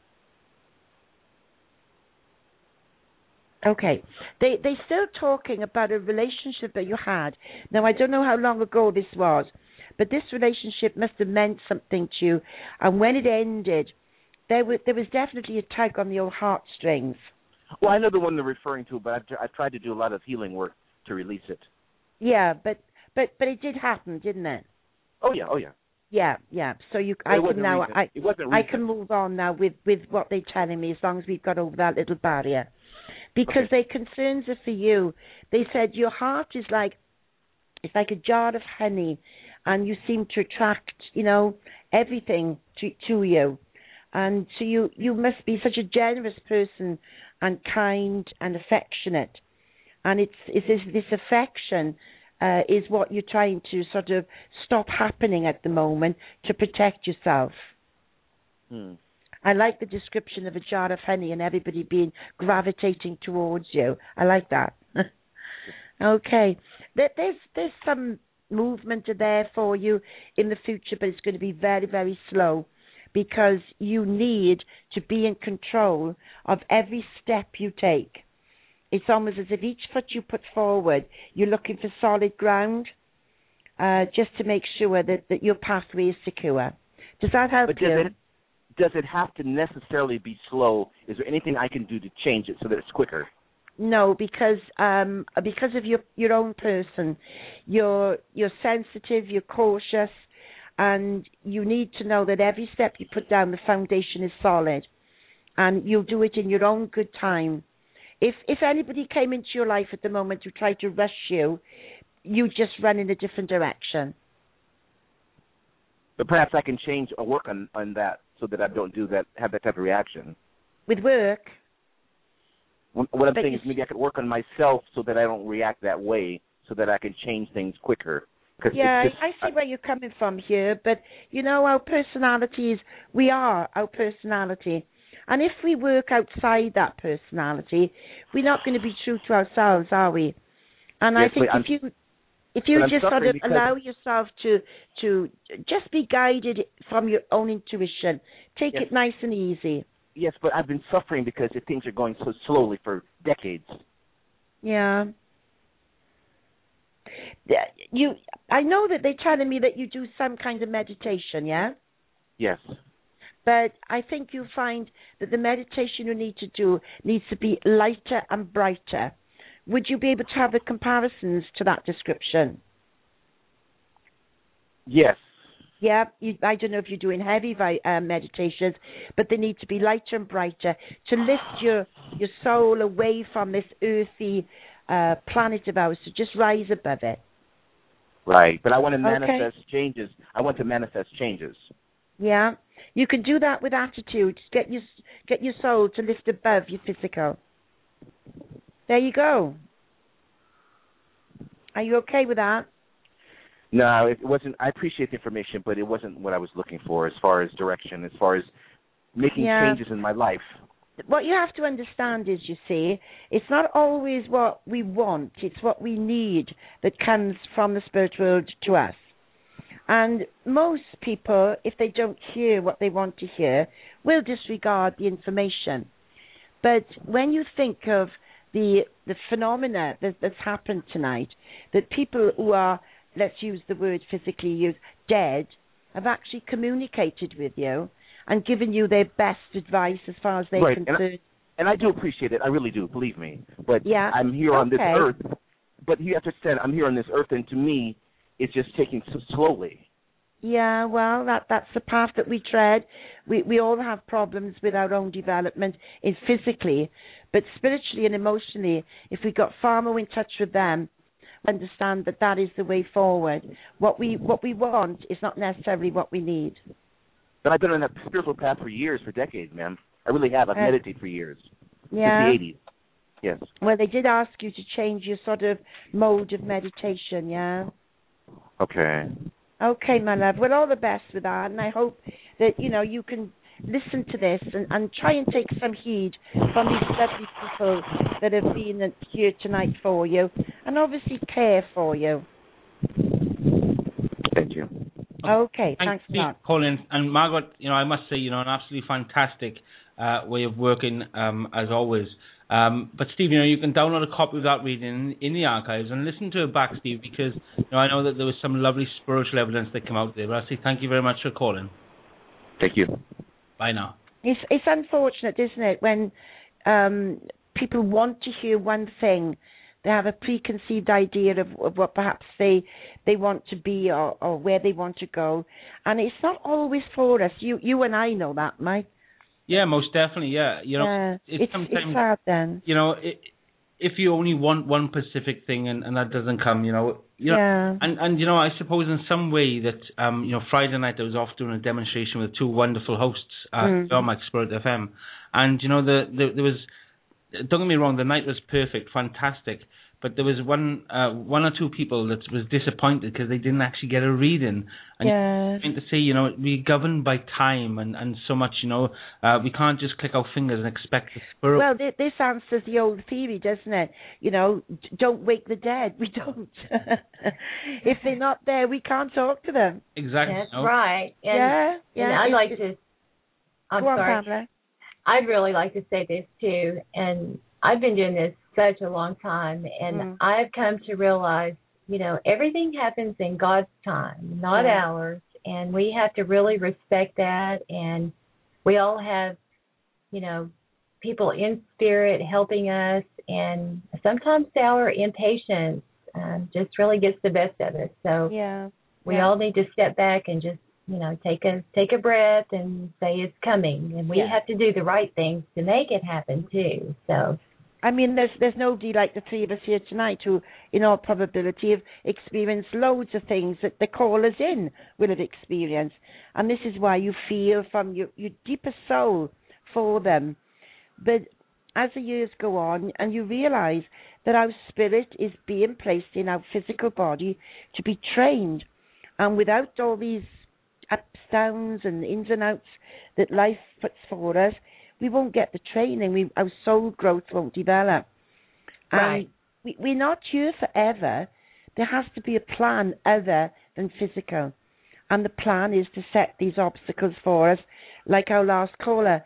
Okay. They, they're still talking about a relationship that you had. Now, I don't know how long ago this was, but this relationship must have meant something to you. And when it ended, There was, there was definitely a tug on the old heartstrings. Well, I know the one they're referring to, but I've, I've tried to do a lot of healing work to release it. Yeah, but but but it did happen, didn't it? Oh yeah, oh yeah. Yeah, yeah. So you, But I it can now, recent. I, it wasn't I can move on now with, with what they're telling me, as long as we've got over that little barrier, because okay. their concerns are for you. They said your heart is like, it's like a jar of honey, and you seem to attract, you know, everything to to you. And so you, you must be such a generous person and kind and affectionate. And it's, it's this, this affection uh, is what you're trying to sort of stop happening at the moment to protect yourself. Hmm. I like the description of a jar of honey and everybody being gravitating towards you. I like that. Okay. There, there's, there's some movement there for you in the future, but it's going to be very, very slow, because you need to be in control of every step you take. It's almost as if each foot you put forward, you're looking for solid ground, uh, just to make sure that, that your pathway is secure. Does that help but does you? It, does it have to necessarily be slow? Is there anything I can do to change it so that it's quicker? No, because um, because of your your own person, you're you're sensitive, you're cautious. And you need to know that every step you put down, the foundation is solid. And you'll do it in your own good time. If if anybody came into your life at the moment to try to rush you, you just run in a different direction. But perhaps I can change or work on, on that so that I don't do that, have that type of reaction. With work? What I'm saying is maybe I could work on myself so that I don't react that way, so that I can change things quicker. Yeah, just, I see where you're coming from here, but, you know, our personalities, we are our personality. And if we work outside that personality, we're not going to be true to ourselves, are we? And yes, I think if you if you just sort of allow yourself to, to just be guided from your own intuition, take yes. it nice and easy. Yes, but I've been suffering because things are going so slowly for decades. Yeah. You, I know that they're telling me that you do some kind of meditation, yeah? Yes. But I think you'll find that the meditation you need to do needs to be lighter and brighter. Would you be able to have the comparisons to that description? Yes. Yeah, you, I don't know if you're doing heavy uh, meditations, but they need to be lighter and brighter to lift your, your soul away from this earthy uh, planet of ours, to just rise above it. Right, but I want to manifest okay. changes. I want to manifest changes. Yeah, you can do that with attitude. Get your get your soul to lift above your physical. There you go. Are you okay with that? No, it wasn't. I appreciate the information, but it wasn't what I was looking for as far as direction, as far as making yeah. changes in my life. What you have to understand is, you see, it's not always what we want, it's what we need that comes from the spirit world to us. And most people, if they don't hear what they want to hear, will disregard the information. But when you think of the the phenomena that, that's happened tonight, that people who are, let's use the word physically used, dead, have actually communicated with you and given you their best advice as far as they're right. concerned. And I, and I do appreciate it. I really do, believe me. But yeah. I'm here okay. on this earth. But you have to understand, I'm here on this earth, and to me, it's just taking so slowly. Yeah, well, that that's the path that we tread. We we all have problems with our own development in physically, but spiritually and emotionally, if we got far more in touch with them, understand that that is the way forward. What we what we want is not necessarily what we need. But I've been on that spiritual path for years, for decades, man. I really have. I've uh, meditated for years. Yeah. Since the eighties. Yes. Well, they did ask you to change your sort of mode of meditation, yeah? Okay. Okay, my love. Well, all the best with that, and I hope that, you know, you can listen to this and, and try and take some heed from these lovely people that have been here tonight for you, and obviously care for you. Thank you. Okay, thanks, thanks a lot. Colin. And Margaret, you know, I must say, you know, an absolutely fantastic uh, way of working, um, as always. Um, but Steve, you know, you can download a copy of that reading in, in the archives and listen to it back, Steve, because you know I know that there was some lovely spiritual evidence that came out there. But I say thank you very much for calling. Thank you. Bye now. It's it's unfortunate, isn't it, when um, people want to hear one thing, they have a preconceived idea of, of what perhaps they they want to be or, or where they want to go, and it's not always for us. You you and I know that, Mike. Yeah, most definitely. Yeah, you know, yeah. it's, it's sometimes it's hard then. You know, it, if you only want one specific thing and, and that doesn't come, you know, you know, yeah. and and you know, I suppose in some way that um, you know, Friday night I was off doing a demonstration with two wonderful hosts at mm. Mike Spirit F M, and you know, the, the there was, don't get me wrong, the night was perfect, fantastic. But there was one, uh, one or two people that was disappointed because they didn't actually get a reading. And yeah. to say, you know, we're governed by time and, and so much, you know, uh, we can't just click our fingers and expect the spirit. Well, this answers the old theory, doesn't it? You know, don't wake the dead. We don't. If they're not there, we can't talk to them. Exactly. That's no? right. And, yeah. yeah. And I'd it's, like it's, to. I'm go sorry. On, Pamela. I'd really like to say this too, and I've been doing this such a long time, and mm. I've come to realize, you know, everything happens in God's time, not yeah. ours, and we have to really respect that. And we all have, you know, people in spirit helping us, and sometimes our impatience um, just really gets the best of us. So yeah. we yeah. all need to step back and just, you know, take a take a breath and say it's coming, and we yeah. have to do the right things to make it happen too. So. I mean, there's there's nobody like the three of us here tonight who, in all probability, have experienced loads of things that the callers in will have experienced. And this is why you feel from your, your deepest soul for them. But as the years go on and you realize that our spirit is being placed in our physical body to be trained, and without all these ups, downs, and ins and outs that life puts for us, we won't get the training. We, our soul growth won't develop. Right. And we, we're not here forever. There has to be a plan other than physical. And the plan is to set these obstacles for us, like our last caller.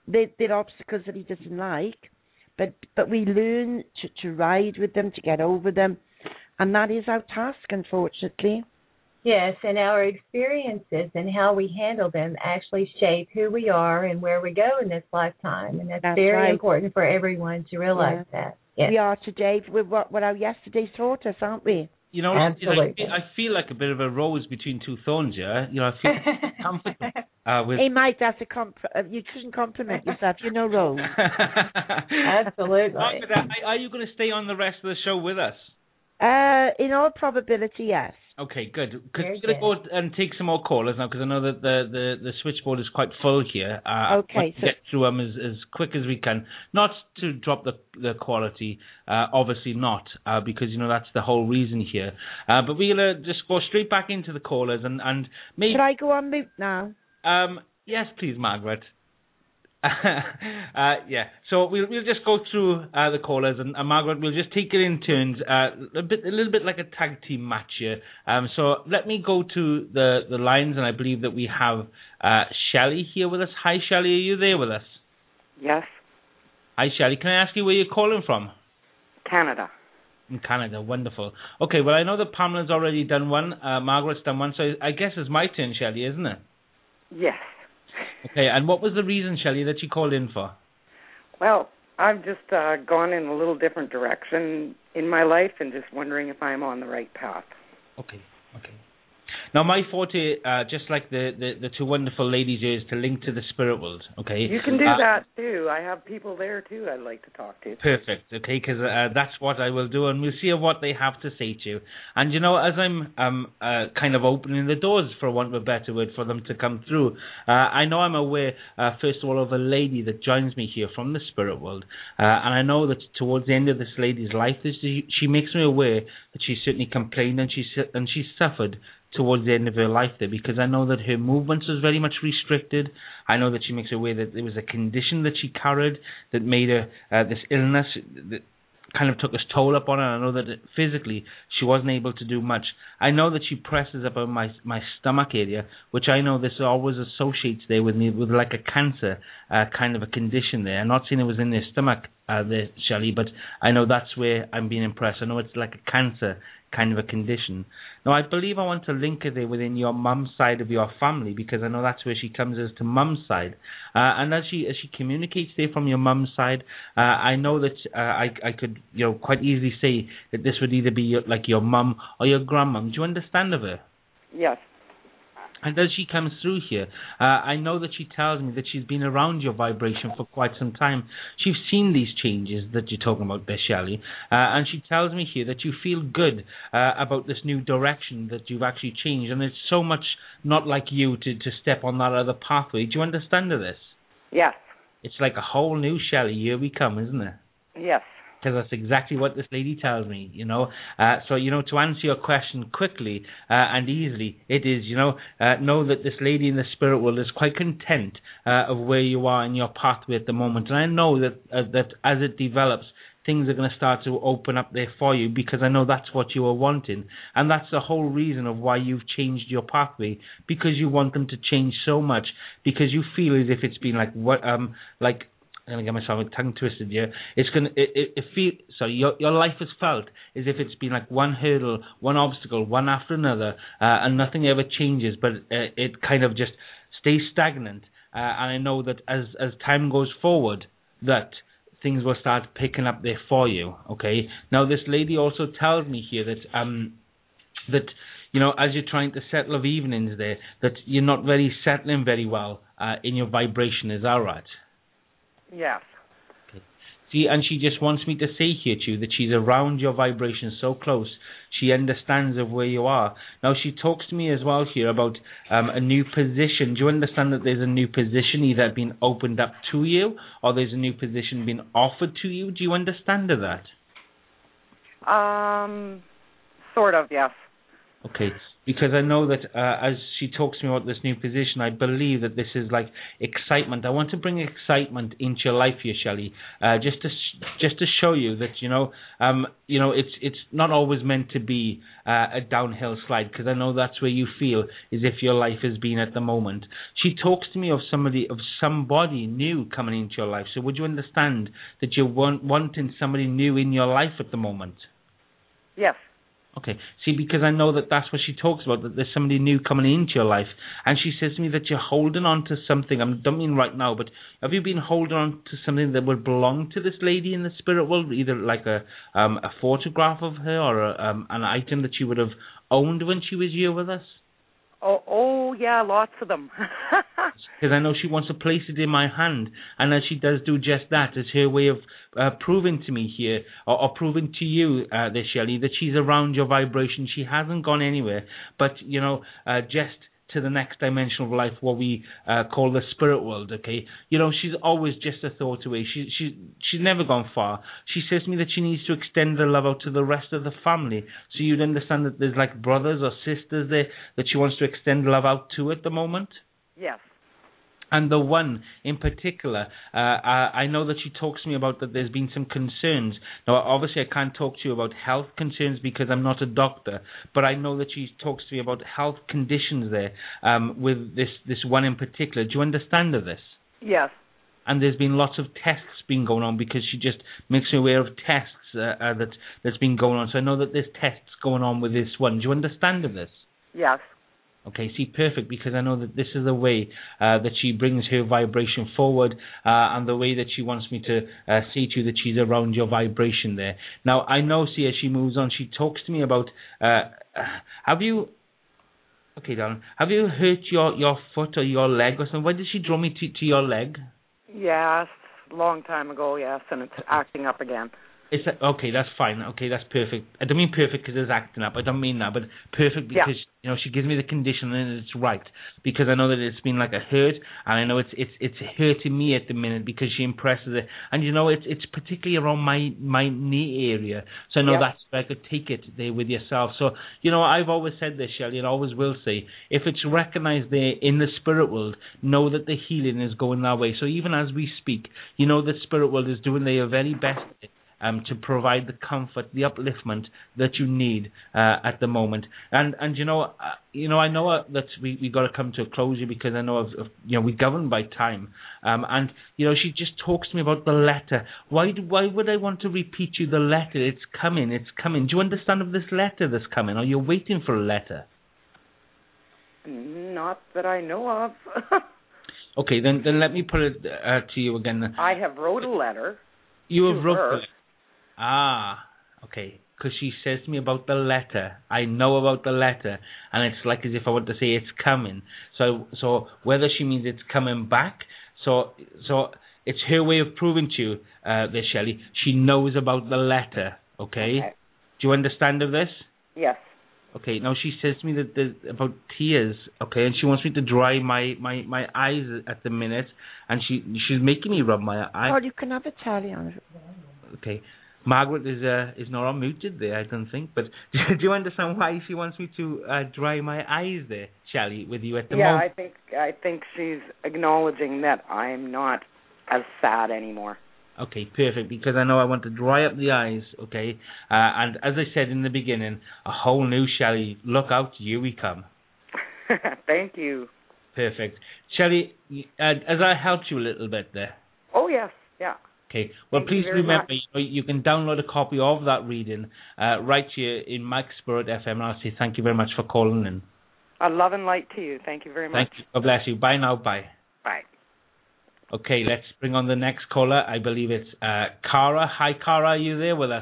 They, they're obstacles that he doesn't like, but but we learn to, to ride with them, to get over them, and that is our task, unfortunately. Yes, and our experiences and how we handle them actually shape who we are and where we go in this lifetime, and that's, that's very right. important for everyone to realize yeah. that. Yes. We are today with what, what our yesterday taught us, aren't we? You know, Absolutely. You know, I feel like a bit of a rose between two thorns, yeah? You know, I feel comfortable. Uh, with... Hey, Mike, that's a comp- uh, you shouldn't compliment yourself. You're no rose. Absolutely. Are you going to stay on the rest of the show with us? Uh, in all probability, yes. Okay, good. Because we're going to go and take some more callers now, because I know that the, the, the switchboard is quite full here. Uh, okay. So get through them as, as quick as we can. Not to drop the the quality, uh, obviously not, uh, because, you know, that's the whole reason here. Uh, but we're going to just go straight back into the callers and, and maybe... Should I go on mute now? Um, yes, please, Margaret. uh, yeah, so we'll we'll just go through uh, the callers, and uh, Margaret, we'll just take it in turns, uh, a bit, a little bit like a tag team match here. Um, so let me go to the, the lines, and I believe that we have uh, Shelley here with us. Hi, Shelley, are you there with us? Yes. Hi, Shelley. Can I ask you where you're calling from? Canada. In Canada, wonderful. Okay, well, I know that Pamela's already done one, uh, Margaret's done one, so I guess it's my turn, Shelley, isn't it? Yes. Okay, and what was the reason, Shelley, that you called in for? Well, I've just uh, gone in a little different direction in my life and just wondering if I'm on the right path. Okay, okay. Now, my forte, uh, just like the, the, the two wonderful ladies here, is to link to the spirit world, okay? You can do uh, that, too. I have people there, too, I'd like to talk to. Perfect, okay, because uh, that's what I will do, and we'll see what they have to say to you. And, you know, as I'm um, uh, kind of opening the doors, for want of a better word, for them to come through, uh, I know I'm aware, uh, first of all, of a lady that joins me here from the spirit world, uh, and I know that towards the end of this lady's life, she, she makes me aware that she certainly complained and she, and she suffered towards the end of her life there, because I know that her movements was very much restricted. I know that she makes aware that there was a condition that she carried that made her, uh, this illness that kind of took its toll upon her. I know that physically she wasn't able to do much. I know that she presses about my my stomach area, which I know this always associates there with me with like a cancer uh, kind of a condition there. I'm not saying it was in their stomach uh, there, Shelley, but I know that's where I'm being impressed. I know it's like a cancer kind of a condition. Now, I believe I want to link her there within your mum's side of your family, because I know that's where she comes as to mum's side. Uh, and as she as she communicates there from your mum's side, uh, I know that uh, I I could you know quite easily say that this would either be your, like your mum or your grandmum. Do you understand of her? Yes. And as she comes through here, uh, I know that she tells me that she's been around your vibration for quite some time. She's seen these changes that you're talking about there, Shelley. Uh, and she tells me here that you feel good uh, about this new direction that you've actually changed. And it's so much not like you to, to step on that other pathway. Do you understand of this? Yes. It's like a whole new Shelley. Here we come, isn't it? Yes. Because that's exactly what this lady tells me, you know. Uh, so, you know, to answer your question quickly uh, and easily, it is, you know, uh, know that this lady in the spirit world is quite content uh, of where you are in your pathway at the moment. And I know that uh, that as it develops, things are going to start to open up there for you, because I know that's what you are wanting. And that's the whole reason of why you've changed your pathway, because you want them to change so much, because you feel as if it's been like what, um, like, I'm gonna get myself a tongue twisted here. It's gonna it, it, it feel so your your life has felt as if it's been like one hurdle, one obstacle, one after another, uh, and nothing ever changes. But uh, it kind of just stays stagnant. Uh, and I know that as as time goes forward, that things will start picking up there for you. Okay. Now this lady also tells me here that um that you know as you're trying to settle of evenings there, that you're not really settling very well uh, in your vibration. Is that right? Yes. Okay. See, and she just wants me to say here to you that she's around your vibration so close. She understands of where you are. Now, she talks to me as well here about um, a new position. Do you understand that there's a new position either being opened up to you, or there's a new position being offered to you? Do you understand of that? Um, sort of, yes. Okay. because I know that uh, as she talks to me about this new position, I believe that this is like excitement. I want to bring excitement into your life here, Shelley, uh, just to sh- just to show you that you know, um, you know, it's it's not always meant to be uh, a downhill slide, because I know that's where you feel as if your life has been at the moment. She talks to me of somebody of somebody new coming into your life. So would you understand that you're want, wanting somebody new in your life at the moment? Yes. Okay. See, because I know that that's what she talks about, that there's somebody new coming into your life. And she says to me that you're holding on to something. I don't mean right now, but have you been holding on to something that would belong to this lady in the spirit world, either like a um, a photograph of her or a, um, an item that she would have owned when she was here with us? Oh, oh yeah, lots of them. Because I know she wants to place it in my hand, and as she does do just that, it's her way of uh, proving to me here, or, or proving to you, uh, there, Shelley, that she's around your vibration. She hasn't gone anywhere, but, you know, uh, just to the next dimension of life, what we uh, call the spirit world, okay? You know, she's always just a thought away. She, she, she's never gone far. She says to me that she needs to extend the love out to the rest of the family. So you'd understand that there's like brothers or sisters there that she wants to extend love out to at the moment? Yes. And the one in particular, uh, I, I know that she talks to me about that there's been some concerns. Now, obviously, I can't talk to you about health concerns because I'm not a doctor, but I know that she talks to me about health conditions there um, with this, this one in particular. Do you understand of this? Yes. And there's been lots of tests been going on because she just makes me aware of tests uh, uh, that, that's been going on. So I know that there's tests going on with this one. Do you understand of this? Yes. Okay, see, perfect, because I know that this is the way uh, that she brings her vibration forward uh, and the way that she wants me to uh, see to you that she's around your vibration there. Now, I know, see, as she moves on, she talks to me about, uh, have you, okay, darling, have you hurt your, your foot or your leg or something? Why did she draw me to, to your leg? Yes, long time ago, yes, and it's acting up again. It's a, okay, that's fine. Okay, that's perfect. I don't mean perfect because it's acting up. I don't mean that, but perfect because yeah. you know she gives me the condition and it's right, because I know that it's been like a hurt, and I know it's it's it's hurting me at the minute because she impresses it, and you know it's it's particularly around my my knee area. So I know yep. that's where I could take it there with yourself. So you know I've always said this, Shelley, and I always will say, if it's recognized there in the spirit world, know that the healing is going that way. So even as we speak, you know the spirit world is doing their very best Um, to provide the comfort, the upliftment that you need uh, at the moment, and and you know, uh, you know, I know uh, that we we got to come to a closure because I know of, of you know we're governed by time, um, and you know she just talks to me about the letter. Why do, why would I want to repeat you the letter? It's coming, it's coming. Do you understand of this letter that's coming? Are you waiting for a letter? Not that I know of. Okay, then then let me put it uh, to you again. I have wrote a letter. You have wrote her. a letter. Ah, okay, because she says to me about the letter. I know about the letter, and it's like as if I want to say it's coming. So, so whether she means it's coming back, so so it's her way of proving to you, uh, this, Shelley. She knows about the letter, okay? okay? Do you understand of this? Yes. Okay, now she says to me that there's about tears, okay, and she wants me to dry my, my, my eyes at the minute, and she she's making me rub my eyes. Oh, you can have Italian. Okay. Margaret is uh, is not unmuted there, I don't think. But do you understand why she wants me to uh, dry my eyes there, Shelley, with you at the yeah, moment? Yeah, I think I think she's acknowledging that I'm not as sad anymore. Okay, perfect, because I know I want to dry up the eyes, okay? Uh, and as I said in the beginning, a whole new Shelley. Look out, here we come. Thank you. Perfect. Shelley, uh, as I helped you a little bit there? Oh, yes, yeah. Okay. Well, Thank please you remember, much. you, you can download a copy of that reading uh, right here in Mike's Spirit F M, and I'll say thank you very much for calling in. A love and light to you. Thank you very much. Thank you. God bless you. Bye now. Bye. Bye. Okay, let's bring on the next caller. I believe it's uh, Cara. Hi, Cara. Are you there with us?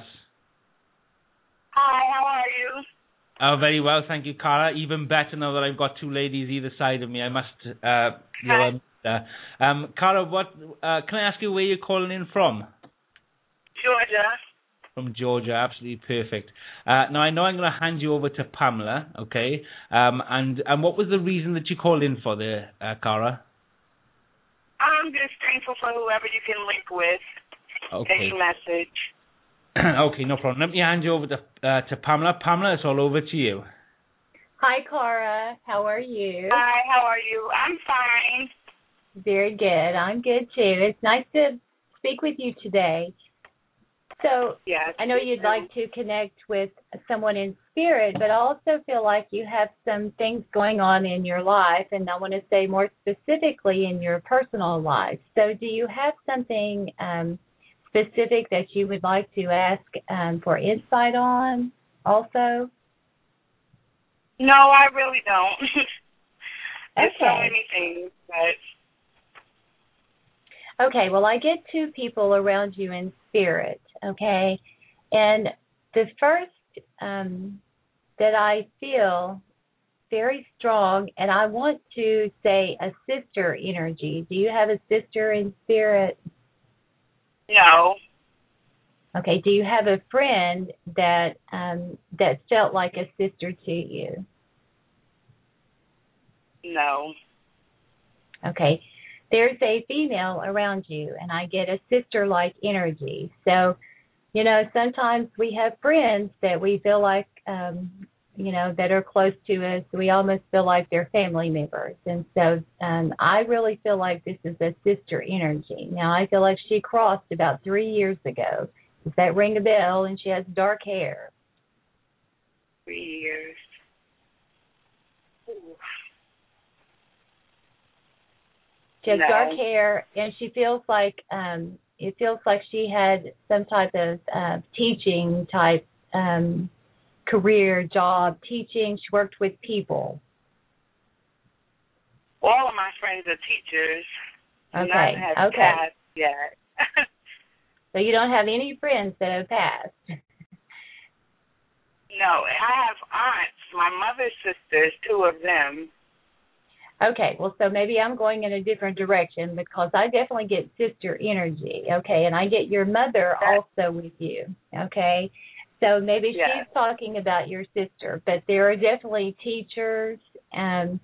Hi, how are you? Oh, very well. Thank you, Cara. Even better now that I've got two ladies either side of me. I must... Uh, you know, uh, um, Cara, what, uh, can I ask you where you're calling in from? Georgia. From Georgia, absolutely perfect. Uh, now, I know I'm going to hand you over to Pamela, okay? Um, and, and what was the reason that you called in for there, uh, Cara? I'm just thankful for whoever you can link with. Okay. Take a message. Okay, no problem. Let me hand you over to, uh, to Pamela. Pamela, it's all over to you. Hi, Cara. How are you? Hi, how are you? I'm fine. Very good. I'm good, too. It's nice to speak with you today. So yes, I know you'd like to connect with someone in spirit, but I also feel like you have some things going on in your life, and I want to say more specifically in your personal life. So do you have something um, specific that you would like to ask um, for insight on also? No, I really don't. There's Okay. so many things, but... Okay, well, I get two people around you in spirit, okay? And the first um, that I feel very strong, and I want to say a sister energy. Do you have a sister in spirit? No. Okay, do you have a friend that um, that felt like a sister to you? No. Okay. There's a female around you, and I get a sister-like energy. So, you know, sometimes we have friends that we feel like, um, you know, that are close to us. We almost feel like they're family members. And so um, I really feel like this is a sister energy. Now, I feel like she crossed about three years ago. Does that ring a bell? And she has dark hair. Three years. Ooh. She has no. dark hair, and she feels like um, it feels like she had some type of uh, teaching type um, career job, teaching. She worked with people. All of my friends are teachers. Okay. None have okay. passed yet. So you don't have any friends that have passed. No, I have aunts. My mother's sisters, two of them. Okay, well, so maybe I'm going in a different direction because I definitely get sister energy, okay, and I get your mother also with you, okay? So maybe yes. she's talking about your sister, but there are definitely teachers, um,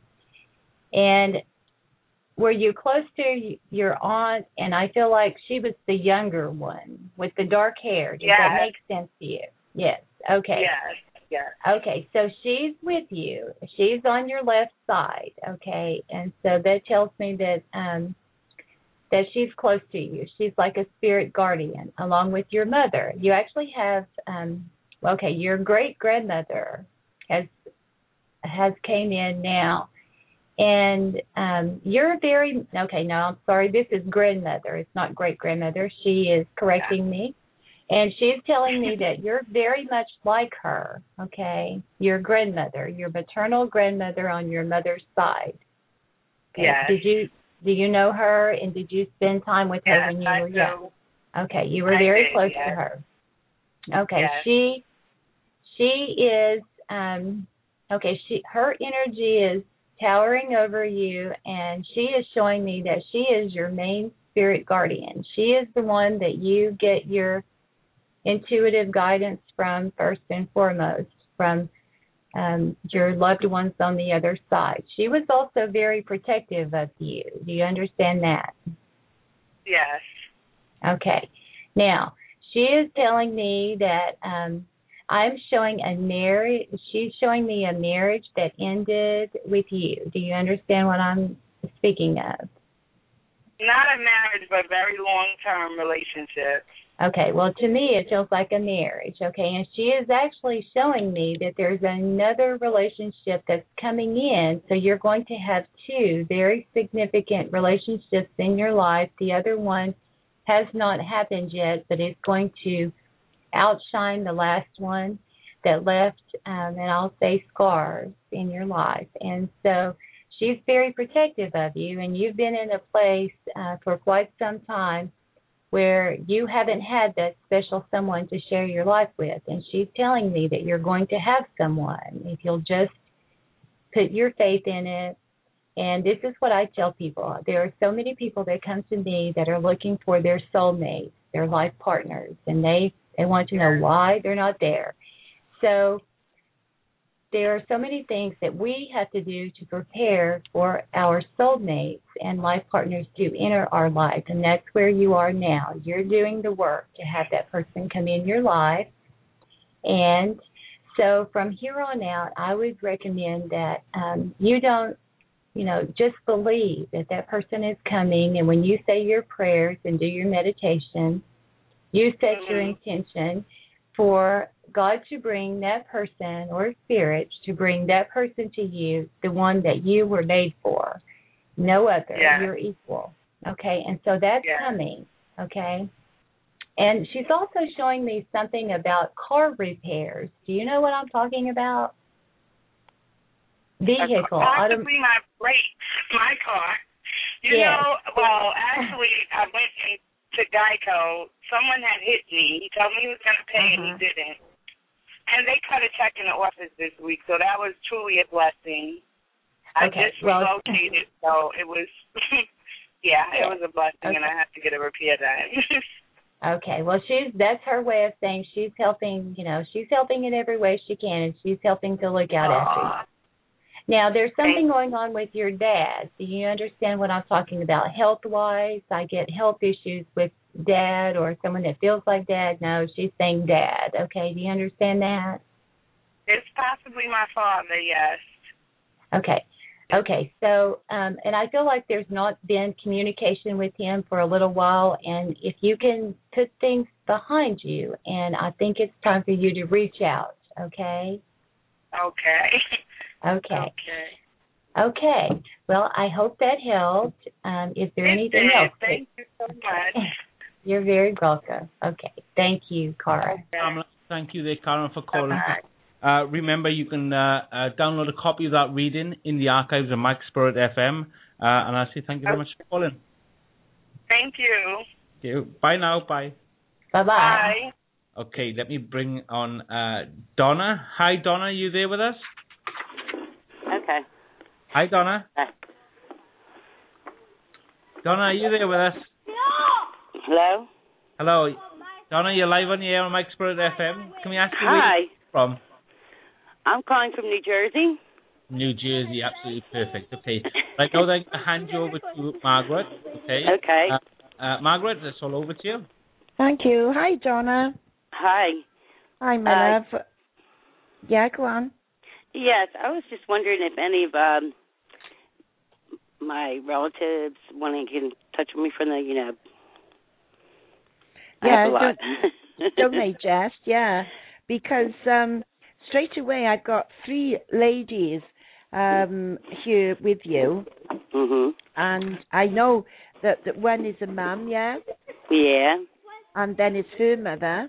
and were you close to your aunt? And I feel like she was the younger one with the dark hair. Does yes. that make sense to you? Yes, okay. Yes. Yes. Okay, so she's with you. She's on your left side, okay? And so that tells me that um, that she's close to you. She's like a spirit guardian along with your mother. You actually have, um, okay, your great-grandmother has has came in now. And um, you're very, okay, no, I'm sorry, this is grandmother. It's not great-grandmother. She is correcting yeah. me. And she's telling me that you're very much like her, okay? Your grandmother, your maternal grandmother on your mother's side. Okay? Yes. Did you do you know her, and did you spend time with her yes, when you I were do. young? Okay, you were I very did, close yes. to her. Okay, yes. she she is um, okay. She her energy is towering over you, and she is showing me that she is your main spirit guardian. She is the one that you get your intuitive guidance from first and foremost, from um, your loved ones on the other side. She was also very protective of you. Do you understand that? Yes. Okay. Now, she is telling me that um, I'm showing a marriage. She's showing me a marriage that ended with you. Do you understand what I'm speaking of? Not a marriage, but very long-term relationship. Okay, well, to me, it feels like a marriage, okay? And she is actually showing me that there's another relationship that's coming in, so you're going to have two very significant relationships in your life. The other one has not happened yet, but it's going to outshine the last one that left, um, and I'll say scars in your life. And so she's very protective of you, and you've been in a place uh, for quite some time where you haven't had that special someone to share your life with. And she's telling me that you're going to have someone if you'll just put your faith in it. And this is what I tell people. There are so many people that come to me that are looking for their soulmates, their life partners, and they, they want to know why they're not there. So there are so many things that we have to do to prepare for our soulmates and life partners to enter our life, and that's where you are now. You're doing the work to have that person come in your life, and So from here on out, I would recommend that um, you don't, you know, just believe that that person is coming. And when you say your prayers and do your meditation, you set mm-hmm. your intention for God to bring that person or spirit to bring that person to you, the one that you were made for. No other. Yeah. You're equal. Okay? And so that's yeah. coming. Okay? And she's also showing me something about car repairs. Do you know what I'm talking about? Vehicle. Possibly autom- my brakes, my car. You yes. know, well, actually, I went to Geico. Someone had hit me. He told me he was going to pay, uh-huh. and he didn't. And they cut a check in the office this week, so that was truly a blessing. I okay. just well, relocated, so it was, yeah, it was a blessing, okay. and I have to get a repair done. Okay, well, she's that's her way of saying she's helping, you know, she's helping in every way she can, and she's helping to look out Aww. after you. Now, there's something going on with your dad. Do you understand what I'm talking about health-wise? I get health issues with dad or someone that feels like dad. No, she's saying dad. Okay, do you understand that? It's possibly my father, yes. Okay. Okay, so, um, and I feel like there's not been communication with him for a little while, and if you can put things behind you, and I think it's time for you to reach out, okay? Okay. Okay. Okay. Okay. Well, I hope that helped. Um, is there it anything did. else? Thank you so much. You're very welcome. Okay. Thank you, Cara. Okay. Thank you there, Karen, for calling. Uh, remember, you can uh, uh, download a copy of that reading in the archives of Mike Spirit F M. Uh, and I say thank you very much for calling. Thank you. Thank you. Bye now. Bye. Bye-bye. Bye. Okay, let me bring on uh, Donna. Hi, Donna. Are you there with us? Okay. Hi, Donna. Hi. Donna, are you there with us? Hello? Hello. Donna, you're live on the air on Mike Spirit F M. Can we ask you Hi. where you're from? I'm calling from New Jersey. New Jersey, absolutely perfect. Okay. Right now, I'm going to hand you over to Margaret. Okay. Okay. Uh, uh, Margaret, it's all over to you. Thank you. Hi, Donna. Hi. Hi, my uh, love. Yeah, go on. Yes, I was just wondering if any of um, my relatives want to get in touch with me from the, you know, yeah, I have a lot. Don't, don't they just, yeah. Because um, straight away I've got three ladies um, here with you. Mm-hmm. And I know that, that one is a mum, yeah? Yeah. And then it's her mother.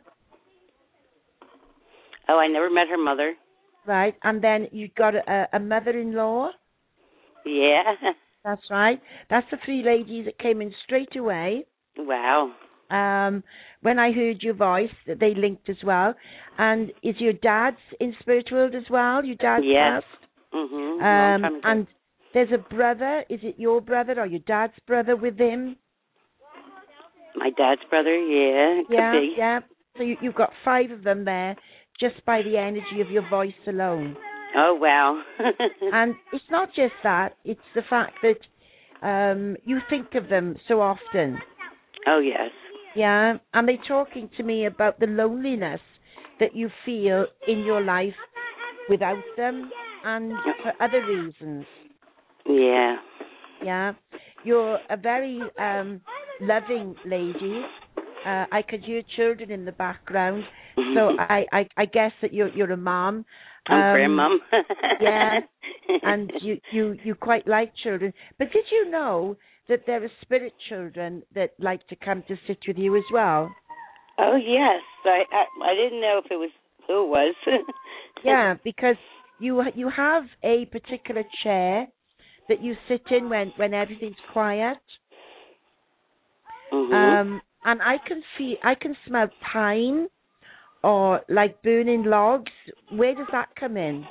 Oh, I never met her mother. Right, and then you've got a, a mother-in-law. Yeah. That's right. That's the three ladies that came in straight away. Wow. Um, when I heard your voice, they linked as well. And is your dad's in Spirit World as well? Your dad's yes. passed? Mm-hmm. Um, and there's a brother. Is it your brother or your dad's brother with him? My dad's brother, yeah. Yeah, could be. yeah. So you, you've got five of them there just by the energy of your voice alone. Oh, wow. And it's not just that. It's the fact that um, you think of them so often. Oh, yes. Yeah, and they're talking to me about the loneliness that you feel in your life without them and for other reasons. Yeah. Yeah. You're a very um, loving lady. Uh, I could hear children in the background, so I, I, I guess that you're you're a mom. I'm um, grandmom. Yeah, and you, you, you quite like children. But did you know that there are spirit children that like to come to sit with you as well? Oh yes, I I, I didn't know if it was who it was. Yeah, because you you have a particular chair that you sit in when, when everything's quiet. Mm-hmm. Um, and I can feel, I can smell pine or like burning logs. Where does that come in?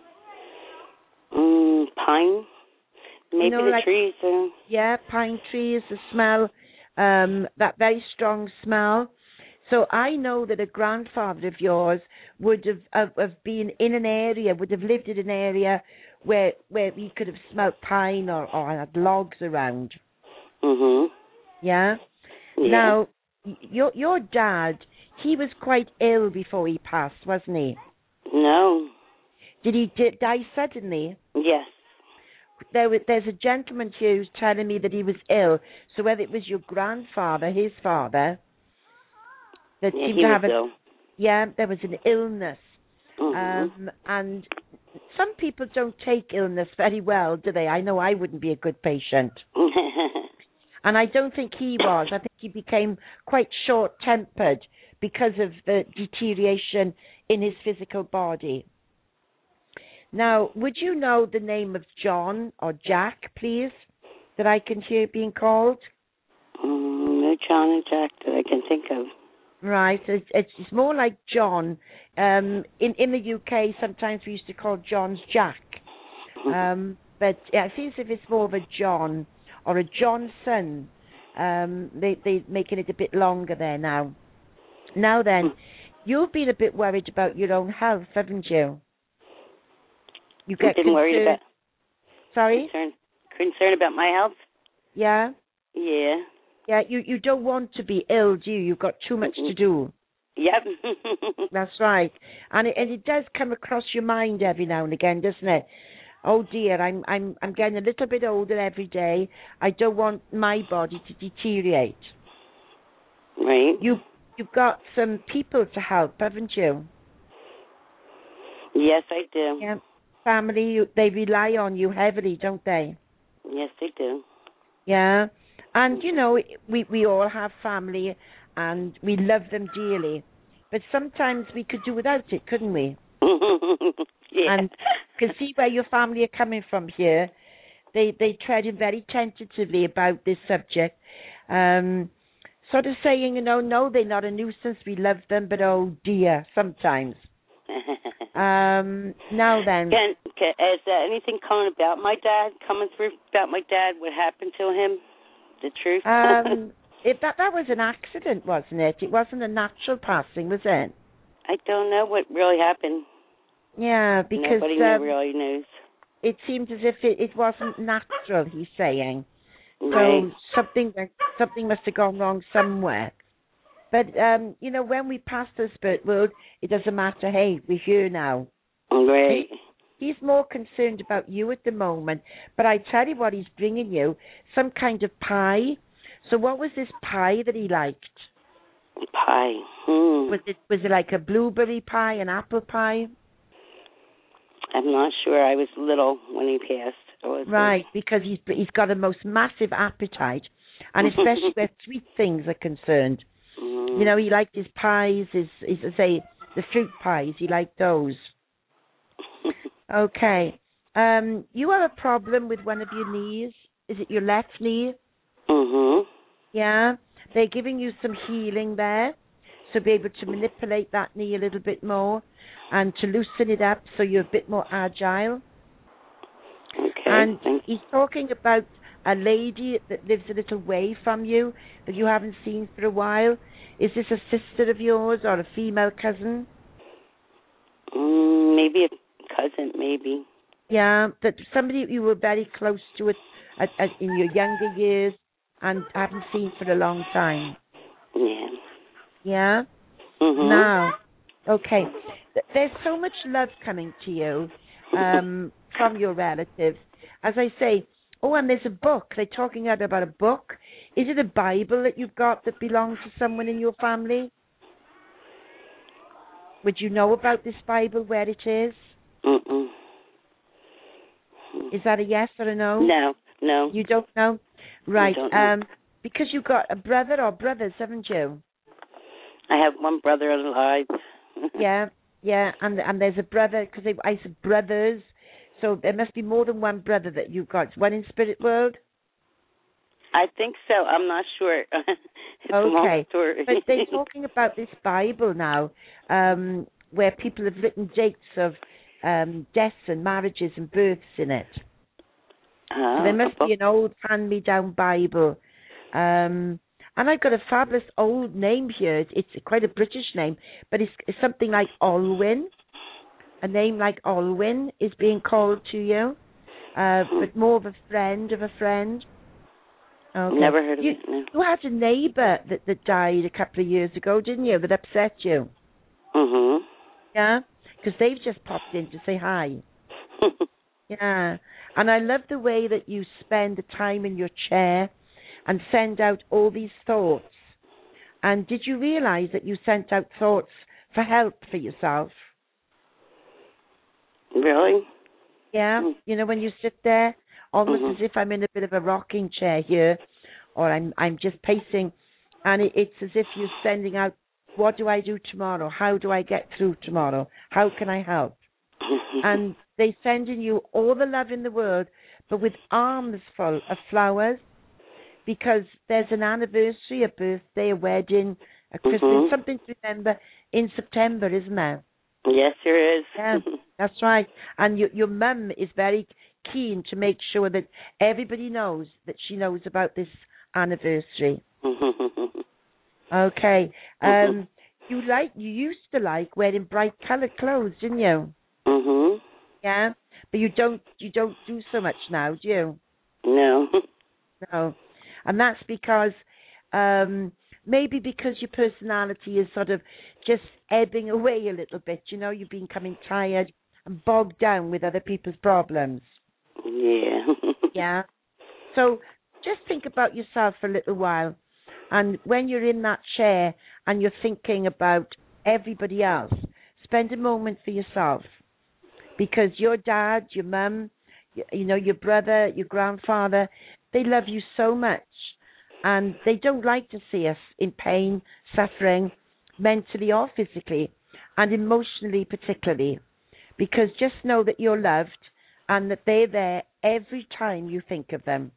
Mm, pine, maybe you know, the like, trees. Uh... Yeah, pine trees. The smell, um, that very strong smell. So I know that a grandfather of yours would have, have, have been in an area, would have lived in an area where where he could have smelled pine or, or had logs around. Mhm. Yeah? Yeah. Now, your your dad, he was quite ill before he passed, wasn't he? No. Did he di- die suddenly? Yes. There was, there's a gentleman here who's telling me that he was ill. So whether it was your grandfather, his father, that Yeah, seemed he to was have a, ill. yeah, there was an illness. Mm-hmm. Um, and some people don't take illness very well, do they? I know I wouldn't be a good patient. And I don't think he was. I think he became quite short-tempered because of the deterioration in his physical body. Now, would you know the name of John or Jack, please, that I can hear being called? Mm, no John and Jack that I can think of. Right, it's, it's more like John. Um, in in the U K, sometimes we used to call Johns Jack, um, but yeah, it seems if it's more of a John or a Johnson, um, they they making it a bit longer there now. Now then, you've been a bit worried about your own health, haven't you? You get I've been worried about. Sorry. Concerned, concerned about my health. Yeah. Yeah. Yeah, you, you don't want to be ill, do you? You've got too much to do. Yep. That's right. And it, and it does come across your mind every now and again, doesn't it? Oh dear, I'm I'm I'm getting a little bit older every day. I don't want my body to deteriorate. Right. You you've got some people to help, haven't you? Yes, I do. Yeah. Family, you, they rely on you heavily, don't they? Yes, they do. Yeah. And, you know, we, we all have family and we love them dearly. But sometimes we could do without it, couldn't we? Yeah. And you can see where your family are coming from here. They they treading very tentatively about this subject. Um, sort of saying, you know, no, they're not a nuisance. We love them, but oh dear, sometimes. um, now then. Can, can, is there anything coming about my dad, coming through about my dad, what happened to him? The truth? um, if that that was an accident, wasn't it? It wasn't a natural passing, was it? I don't know what really happened. Yeah, because nobody um, really knows. It seemed as if it, it wasn't natural. He's saying, right. So something something must have gone wrong somewhere. But um, you know, when we pass the spirit world, it doesn't matter. Hey, we're here now. Right. He's more concerned about you at the moment, but I tell you what he's bringing you, some kind of pie. So what was this pie that he liked? Pie. Hmm. Was it was it like a blueberry pie, an apple pie? I'm not sure. I was little when he passed. Was right, because he's he's got a most massive appetite, and especially where sweet things are concerned. Mm. You know, he liked his pies, his, his say the fruit pies. He liked those. Okay. Um, you have a problem with one of your knees. Is it your left knee? Mhm. Yeah. They're giving you some healing there, to be able to manipulate that knee a little bit more, and to loosen it up so you're a bit more agile. Okay. And Thanks. he's talking about a lady that lives a little way from you that you haven't seen for a while. Is this a sister of yours or a female cousin? Mm, maybe a cousin, maybe. Yeah, that somebody you were very close to it at, at, in your younger years and haven't seen for a long time. Yeah. Yeah? Mhm. Now, okay. There's so much love coming to you um, from your relatives. As I say, oh, and there's a book. They're talking about a book. Is it a Bible that you've got that belongs to someone in your family? Would you know about this Bible, where it is? Mm-mm. Is that a yes or a no? No, no. You don't know? Right. I don't know. Um, because you've got a brother or brothers, haven't you? I have one brother alive. Yeah, yeah, and and there's a brother, because I said brothers, so there must be more than one brother that you've got. One in spirit world? I think so. I'm not sure. It's a Okay, long story. but they're talking about this Bible now, um, where people have written dates of um, deaths and marriages and births in it. Uh, So there must be an old hand-me-down Bible. Um, and I've got a fabulous old name here. It's, it's quite a British name, but it's, it's something like Olwyn. A name like Olwyn is being called to you, uh, but more of a friend of a friend. Okay. Never heard of you, it. No. You had a neighbour that, that died a couple of years ago, didn't you, that upset you? Mhm. Yeah? because they've just popped in to say hi. Yeah. And I love the way that you spend the time in your chair and send out all these thoughts. And did you realize that you sent out thoughts for help for yourself? Really? Yeah. Mm. You know, when you sit there, almost mm-hmm. as if I'm in a bit of a rocking chair here, or I'm I'm just pacing, and it, it's as if you're sending out, what do I do tomorrow? How do I get through tomorrow? How can I help? And they sending you all the love in the world, but with arms full of flowers, because there's an anniversary, a birthday, a wedding, a Christmas, mm-hmm. something to remember in September, isn't there? Yes, there is. Yeah, that's right. And your your mum is very keen to make sure that everybody knows that she knows about this anniversary. Okay. Um, you like you used to like wearing bright coloured clothes, didn't you? Mhm. Yeah, but you don't you don't do so much now, do you? No. No, and that's because um, maybe because your personality is sort of just ebbing away a little bit. You know, you've been becoming tired and bogged down with other people's problems. Yeah. Yeah. So just think about yourself for a little while, and when you're in that chair and you're thinking about everybody else, spend a moment for yourself. Because your dad, your mum, you, you know, your brother, your grandfather, they love you so much. And they don't like to see us in pain, suffering, mentally or physically, and emotionally particularly. Because just know that you're loved and that they're there every time you think of them.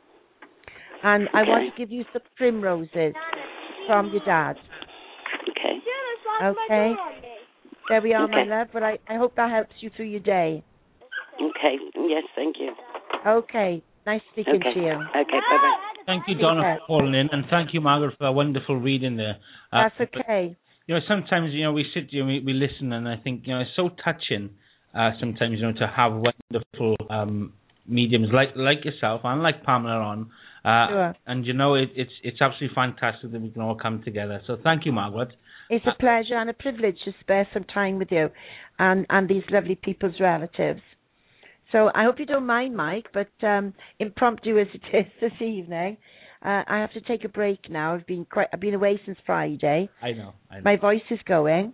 And okay. I want to give you some primroses from your dad. Okay. Okay. There we are, okay. my love. But I, I hope that helps you through your day. Okay. Yes, thank you. Okay. Nice speaking okay. to you. Okay, bye-bye. Thank you, Donna, for calling in, and thank you, Margaret, for a wonderful reading there. Uh, That's okay. But, you know, sometimes, you know, we sit here and we, we listen, and I think, you know, it's so touching uh, sometimes, you know, to have wonderful um, mediums like like yourself and like Pamela on. Uh, sure. And, you know, it, it's it's absolutely fantastic that we can all come together. So thank you, Margaret. It's a pleasure and a privilege to spare some time with you and, and these lovely people's relatives. So I hope you don't mind, Mike, but um, impromptu as it is this evening, uh, I have to take a break now. I've been quite, I've been away since Friday. I know. I know. My voice is going.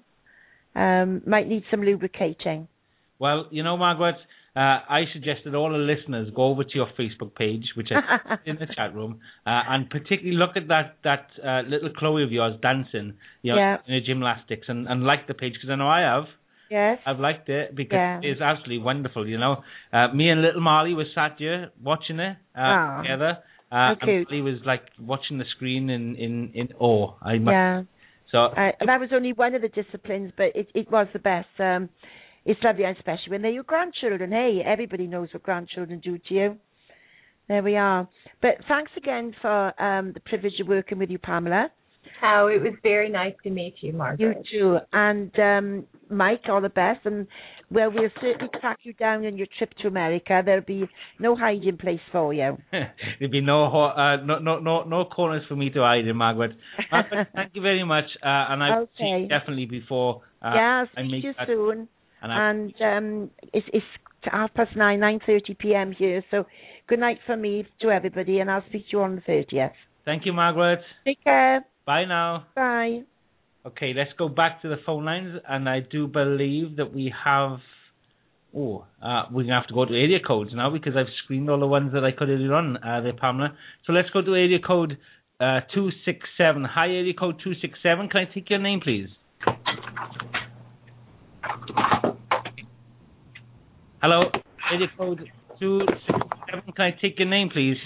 Um, might need some lubricating. Well, you know, Margaret, uh, I suggested all the listeners go over to your Facebook page, which is in the chat room, uh, and particularly look at that that uh, little Chloe of yours dancing, you know, yeah. in her gymnastics, and, and like the page, because I know I have. Yes. I've liked it because yeah. it's absolutely wonderful, you know. Uh, me and little Marley were sat here watching it uh, together. Uh, so cute. And Marley was like watching the screen in, in, in awe. I must. Yeah. So uh, that was only one of the disciplines, but it, it was the best. Um, it's lovely, and especially when they're your grandchildren. Hey, everybody knows what grandchildren do to you. There we are. But thanks again for um, the privilege of working with you, Pamela. Oh, it was very nice to meet you, Margaret. You too. And um, Mike, all the best. And well, we'll certainly track you down on your trip to America. There'll be no hiding place for you. There'll be no uh, no no no no corners for me to hide in, Margaret. Margaret, thank you very much. Uh, and I'll okay. see you definitely before. Uh, yeah, I'll I see you that, soon. And, and um, it's it's half past nine, nine thirty p.m. here. So good night from me to everybody, and I'll speak to you on the thirtieth. Thank you, Margaret. Take care. Bye now. Bye. Okay, let's go back to the phone lines, and I do believe that we have. Oh, uh, we're gonna have to go to area codes now because I've screened all the ones that I could have run uh, there, Pamela. So let's go to area code uh, two six seven. Hi, area code two six seven. Can I take your name, please? Hello, area code two six seven. Can I take your name, please?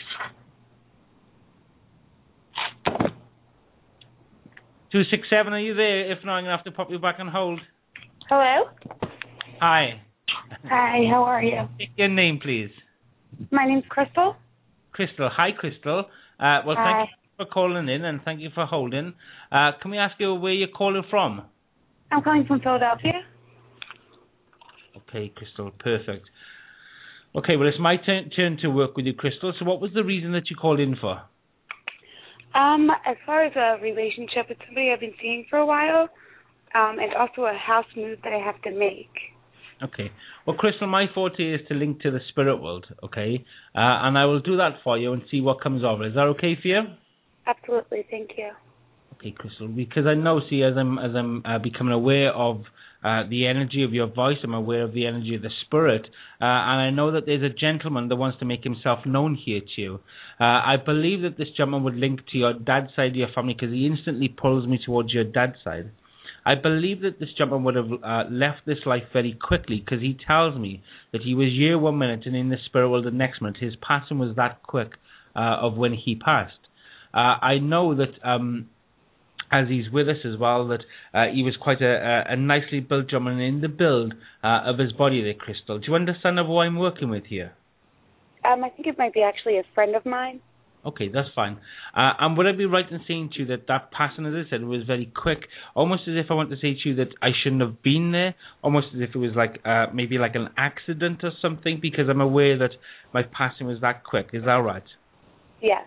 two six seven, are you there? If not, I'm going to have to pop you back on hold. Hello? Hi. Hi, how are you? Take your name, please. My name's Crystal. Crystal. Hi, Crystal. Uh, well, Hi. thank you for calling in and thank you for holding. Uh, can we ask you where you're calling from? I'm calling from Philadelphia. Okay, Crystal. Perfect. Okay, well, it's my turn, turn to work with you, Crystal. So what was the reason that you called in for? Um, as far as a relationship with somebody I've been seeing for a while, um, and also a house move that I have to make. Okay. Well, Crystal, my forte is to link to the spirit world, okay? Uh, and I will do that for you and see what comes of it. Is that okay for you? Absolutely. Thank you. Okay, Crystal, because I know, see, as I'm as I'm uh, becoming aware of uh, the energy of your voice, I'm aware of the energy of the spirit, uh, and I know that there's a gentleman that wants to make himself known here to you. Uh, I believe that this gentleman would link to your dad's side of your family because he instantly pulls me towards your dad's side. I believe that this gentleman would have uh, left this life very quickly because he tells me that he was here one minute and in the spirit world the next minute. His passing was that quick uh, of when he passed. Uh, I know that... Um, as he's with us as well, that uh, he was quite a, a, a nicely built gentleman in the build uh, of his body there, Crystal. Do you understand of who I'm working with here? Um, I think it might be actually a friend of mine. Okay, that's fine. Uh, and would I be right in saying to you that that passing, as I said, was very quick, almost as if I want to say to you that I shouldn't have been there, almost as if it was like uh, maybe like an accident or something, because I'm aware that my passing was that quick. Is that right? Yes.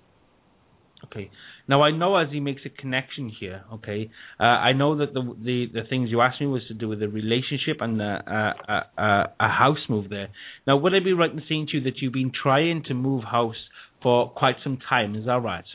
Okay. Now, I know as he makes a connection here, okay, uh, I know that the, the the things you asked me was to do with the relationship and uh, uh, uh, a house move there. Now, would I be right in saying to you that you've been trying to move house for quite some time? Is that right?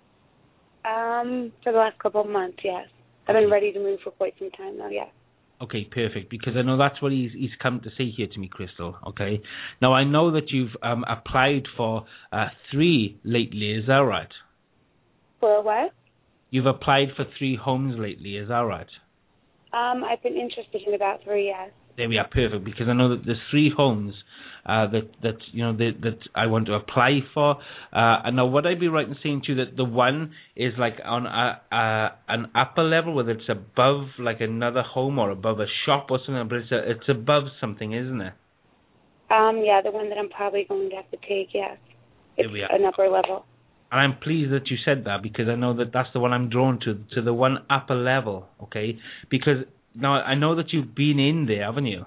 Um, for the last couple of months, yes. I've been ready to move for quite some time now, yes. Okay, perfect, because I know that's what he's he's come to say here to me, Crystal, okay? Now, I know that you've um, applied for uh, three lately, is that right? For what? You've applied for three homes lately, is that right? Um, I've been interested in about three, yes. There we are, perfect, because I know that there's three homes uh, that, that you know that, that I want to apply for. Uh, and now, would I be right in saying to you that the one is like on a, a, an upper level, whether it's above like another home or above a shop or something, but it's, a, it's above something, isn't it? Um, yeah, the one that I'm probably going to have to take, yes. It's There we are. an upper level. And I'm pleased that you said that because I know that that's the one I'm drawn to, to the one upper level, okay? Because now I know that you've been in there, haven't you?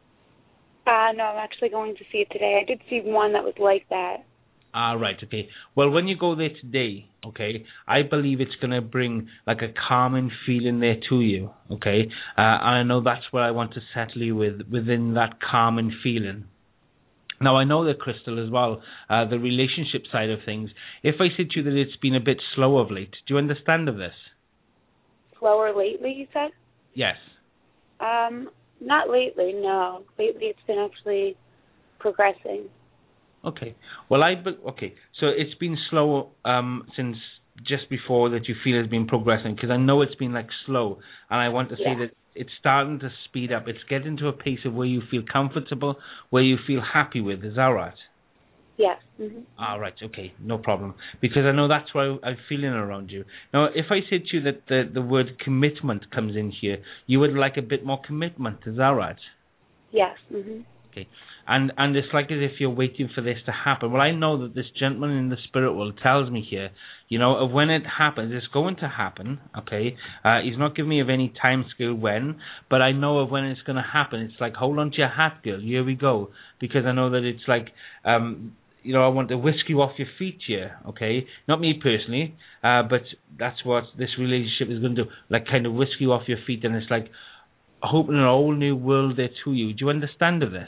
Uh, no, I'm actually going to see it today. I did see one that was like that. Ah, right, okay. Well, when you go there today, okay, I believe it's going to bring like a calming feeling there to you, okay? Uh, and I know that's what I want to settle you with, within that calming feeling. Now, I know that, Crystal, as well, uh, the relationship side of things, if I said to you that it's been a bit slow of late, do you understand of this? Slower lately, you said? Yes. Um, not lately, no. Lately it's been actually progressing. Okay. Well, I... Okay, so it's been slow um, since just before that you feel it's been progressing, because I know it's been, like, slow, and I want to say yeah. that it's starting to speed up. It's getting to a pace of where you feel comfortable, where you feel happy with. Is that right? Yes. Mm-hmm. All right. Okay. No problem. Because I know that's what I'm feeling around you. Now, if I said to you that the, the word commitment comes in here, you would like a bit more commitment. Is that right? Yes. Mm-hmm. Okay. And and it's like as if you're waiting for this to happen. Well, I know that this gentleman in the spirit world tells me here, you know, of when it happens, it's going to happen, okay? Uh, he's not giving me of any time scale when, but I know of when it's going to happen. It's like, hold on to your hat, girl. Here we go. Because I know that it's like, um, you know, I want to whisk you off your feet here, okay? Not me personally, uh, but that's what this relationship is going to do. Like kind of whisk you off your feet, and it's like opening a whole new world there to you. Do you understand of this?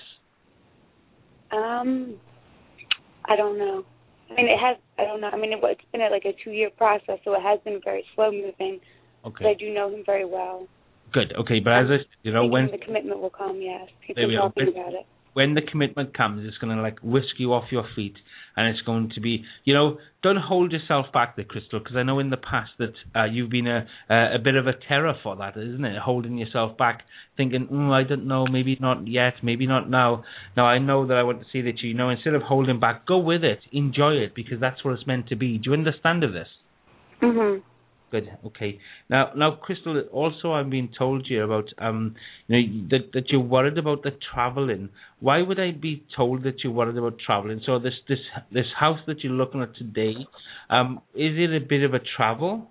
Um, I don't know. I mean, it has, I don't know. I mean, it, it's been a, like a two-year process, so it has been very slow moving. Okay. But I do know him very well. Good. Okay, but as I, you know, when the commitment will come, yes. He's there been we go. talking When, about it. when the commitment comes, it's going to like whisk you off your feet, and it's going to be, you know, don't hold yourself back there, Crystal, because I know in the past that uh, you've been a, a a bit of a terror for that, isn't it? Holding yourself back, thinking, mm, I don't know, maybe not yet, maybe not now. Now, I know that I want to say that, you know, instead of holding back, go with it, enjoy it, because that's what it's meant to be. Do you understand of this? Mm-hmm. Good. Okay. Now, now, Crystal. Also, I'm being told here about um, you know, that that you're worried about the traveling. Why would I be told that you're worried about traveling? So this this this house that you're looking at today, um, is it a bit of a travel?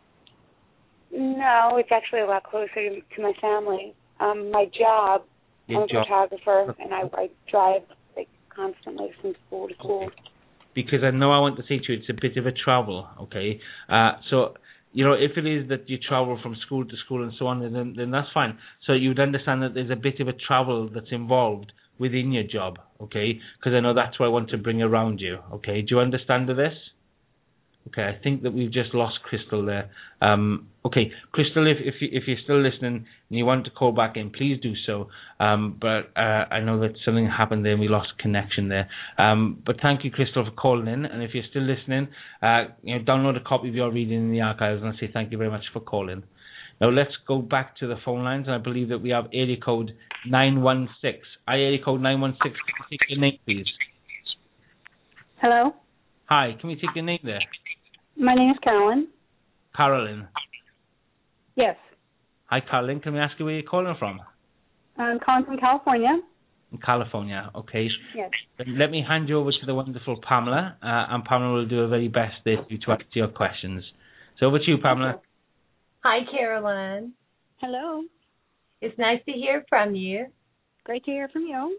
No, it's actually a lot closer to, to my family. Um, my job, Your I'm a job. photographer, and I, I drive like constantly from school to school. Okay. Because I know I want to say to you, it's a bit of a travel. Okay. Uh, so. you know, if it is that you travel from school to school and so on, then then that's fine. So you'd understand that there's a bit of a travel that's involved within your job, okay? Because I know that's what I want to bring around you, okay? Do you understand this? Okay, I think that we've just lost Crystal there. Um, okay, Crystal, if if, you, if you're still listening and you want to call back in, please do so. Um, but uh, I know that something happened there and we lost connection there. Um, but thank you, Crystal, for calling in. And if you're still listening, uh, you know, download a copy of your reading in the archives, and I say thank you very much for calling. Now let's go back to the phone lines, and I believe that we have area code nine one six. Hi, area code nine one six. Can we take your name, please? Hello. Hi, can we take your name there? My name is Carolyn. Carolyn. Yes. Hi, Carolyn. Can we ask you where you're calling from? I'm calling from California. In California, okay. Yes. Let me hand you over to the wonderful Pamela, uh, and Pamela will do her very best there to answer your questions. So over to you, Pamela. Hi, Carolyn. Hello. It's nice to hear from you. Great to hear from you.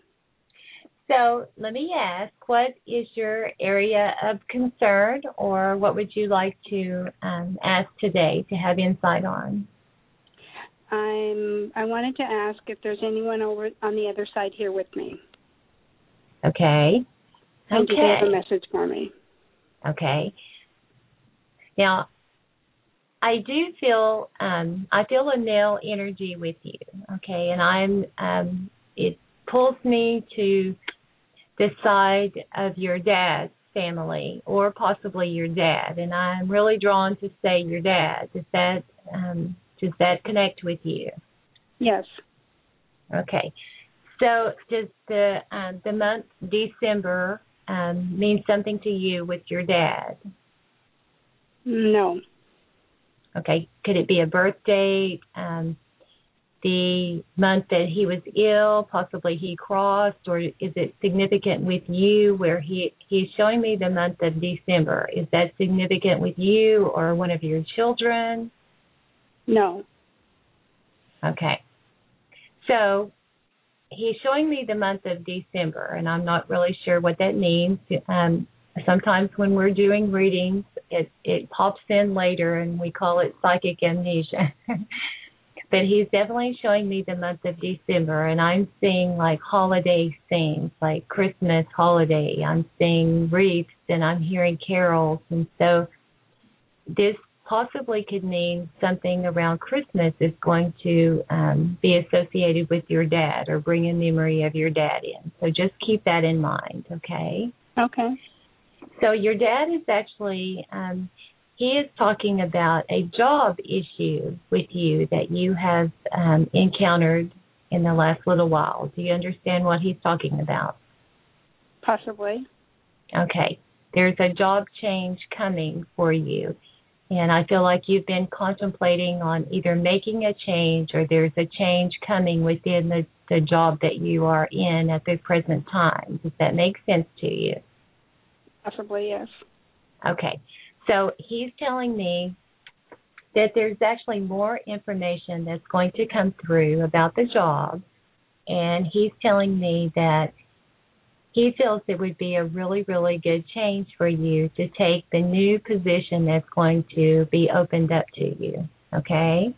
So let me ask, what is your area of concern, or what would you like to um, ask today to have insight on? I'm. I wanted to ask if there's anyone over on the other side here with me. Okay. And do they have a Okay. message for me? Okay. Now, I do feel um, I feel a male energy with you. Okay, and I'm um, it pulls me to the side of your dad's family, or possibly your dad, and I'm really drawn to say your dad. Does that um, does that connect with you? Yes. Okay. So does the um, the month December um, mean something to you with your dad? No. Okay. Could it be a birth date? Um, the month that he was ill, possibly he crossed, or is it significant with you where he he's showing me the month of December? Is that significant with you or one of your children? No. Okay. So he's showing me the month of December, and I'm not really sure what that means. Um, sometimes when we're doing readings, it, it pops in later, and we call it psychic amnesia. But he's definitely showing me the month of December, and I'm seeing like holiday scenes, like Christmas holiday. I'm seeing wreaths, and I'm hearing carols. And so this possibly could mean something around Christmas is going to um, be associated with your dad or bring a memory of your dad in. So just keep that in mind, okay? Okay. So your dad is actually... Um, He is talking about a job issue with you that you have um, encountered in the last little while. Do you understand what he's talking about? Possibly. Okay. There's a job change coming for you, and I feel like you've been contemplating on either making a change or there's a change coming within the, the job that you are in at the present time. Does that make sense to you? Possibly, yes. Okay. So he's telling me that there's actually more information that's going to come through about the job, and he's telling me that he feels it would be a really, really good change for you to take the new position that's going to be opened up to you, okay?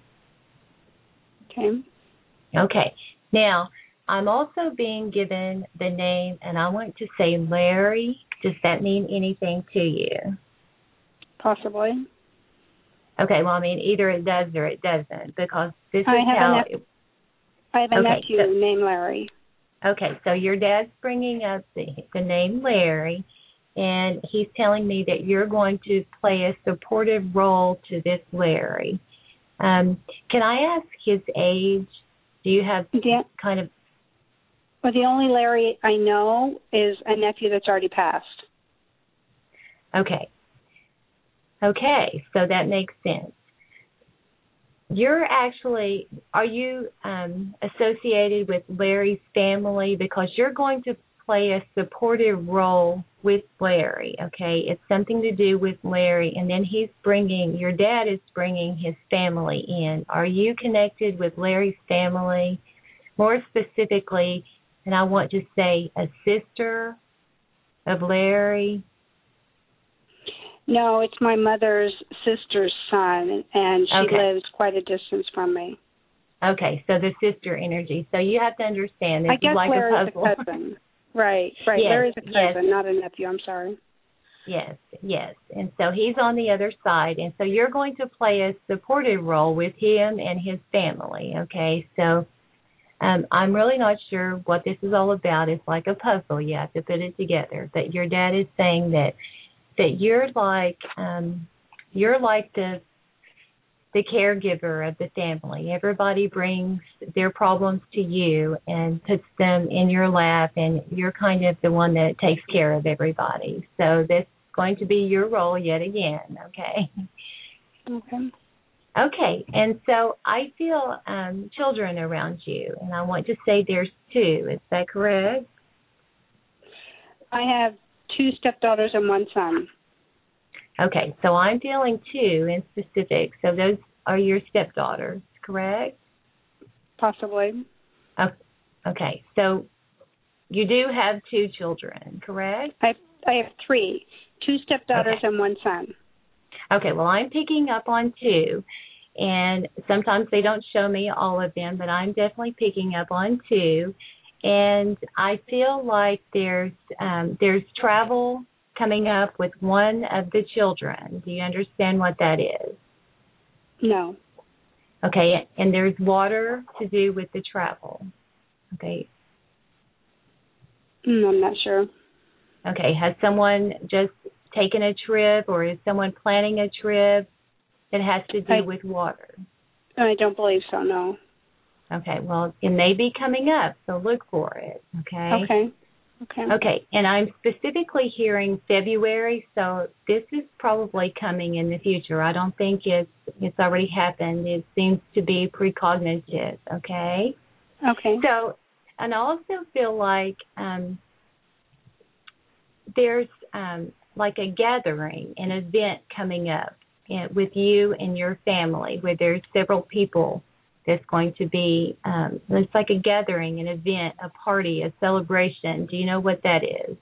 Okay. Okay. Now, I'm also being given the name, and I want to say Larry. Does that mean anything to you? Possibly. Okay, well, I mean, either it does or it doesn't, because this I is have how... a nep- it, I have a okay, nephew so, named Larry. Okay, so your dad's bringing up the, the name Larry, and he's telling me that you're going to play a supportive role to this Larry. Um, can I ask his age? Do you have yeah. kind of... Well, the only Larry I know is a nephew that's already passed. Okay. Okay, so that makes sense. You're actually, are you um, associated with Larry's family? Because you're going to play a supportive role with Larry, okay? It's something to do with Larry, and then he's bringing, your dad is bringing his family in. Are you connected with Larry's family? More specifically, and I want to say a sister of Larry? No, it's my mother's sister's son, and she Okay. lives quite a distance from me. Okay, so the sister energy. So you have to understand this I guess is like Larry's a puzzle. a cousin. Right, right. Yes, Larry's a cousin, yes. not a nephew. I'm sorry. Yes, yes. And so he's on the other side. And so you're going to play a supportive role with him and his family, okay? So um, I'm really not sure what this is all about. It's like a puzzle. You have to put it together. But your dad is saying that that you're like um, you're like the the caregiver of the family. Everybody brings their problems to you and puts them in your lap, and you're kind of the one that takes care of everybody. So this is going to be your role yet again, okay? Okay. Okay, and so I feel um, children around you, and I want to say there's two. Is that correct? I have two stepdaughters and one son. Okay, so I'm feeling two in specific. So those are your stepdaughters, correct? Possibly. Oh, okay, so you do have two children, correct? I have, I have three, two stepdaughters Okay. and one son. Okay, well, I'm picking up on two, and sometimes they don't show me all of them, but I'm definitely picking up on two, and I feel like there's um, there's travel coming up with one of the children. Do you understand what that is? No. Okay, and there's water to do with the travel. Okay. Mm, I'm not sure. Okay, has someone just taken a trip, or is someone planning a trip that has to do I, with water? I don't believe so, no. Okay, well, it may be coming up, so look for it, okay? Okay. Okay. Okay, and I'm specifically hearing February, so this is probably coming in the future. I don't think it's it's already happened. It seems to be precognitive, okay? Okay. So, and I also feel like um, there's um, like a gathering, an event coming up with you and your family where there's several people that's going to be, um, it's like a gathering, an event, a party, a celebration. Do you know what that is?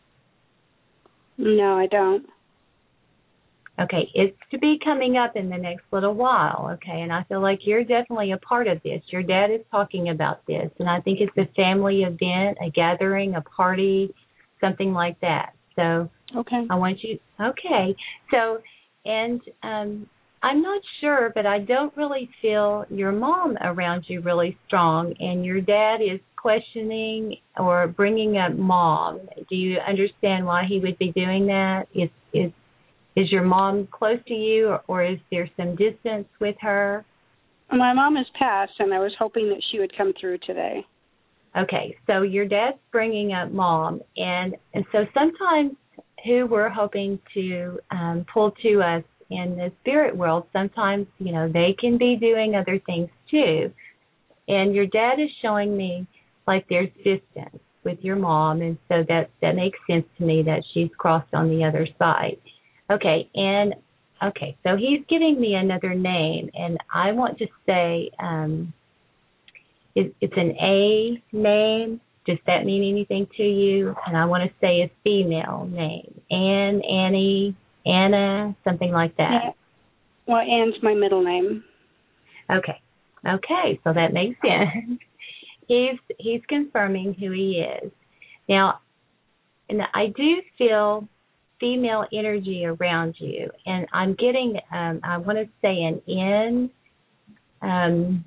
No, I don't. Okay, it's to be coming up in the next little while, okay, and I feel like you're definitely a part of this. Your dad is talking about this, and I think it's a family event, a gathering, a party, something like that. So okay. I want you, okay, so, and um, I'm not sure, but I don't really feel your mom around you really strong, and your dad is questioning or bringing up mom. Do you understand why he would be doing that? Is is is your mom close to you, or, or is there some distance with her? My mom has passed, and I was hoping that she would come through today. Okay, so your dad's bringing up mom, and, and so sometimes who we're hoping to um, pull to us in the spirit world, sometimes, you know, they can be doing other things too. And your dad is showing me like there's distance with your mom, and so that, that makes sense to me that she's crossed on the other side. Okay, and, okay, so he's giving me another name, and I want to say um, it, it's an A name. Does that mean anything to you? And I want to say a female name, Anne, Annie, Anna, something like that. Yeah. Well, Anne's my middle name. Okay. Okay, so that makes sense. He's he's confirming who he is. Now, and I do feel female energy around you, and I'm getting, um, I want to say an N. Um,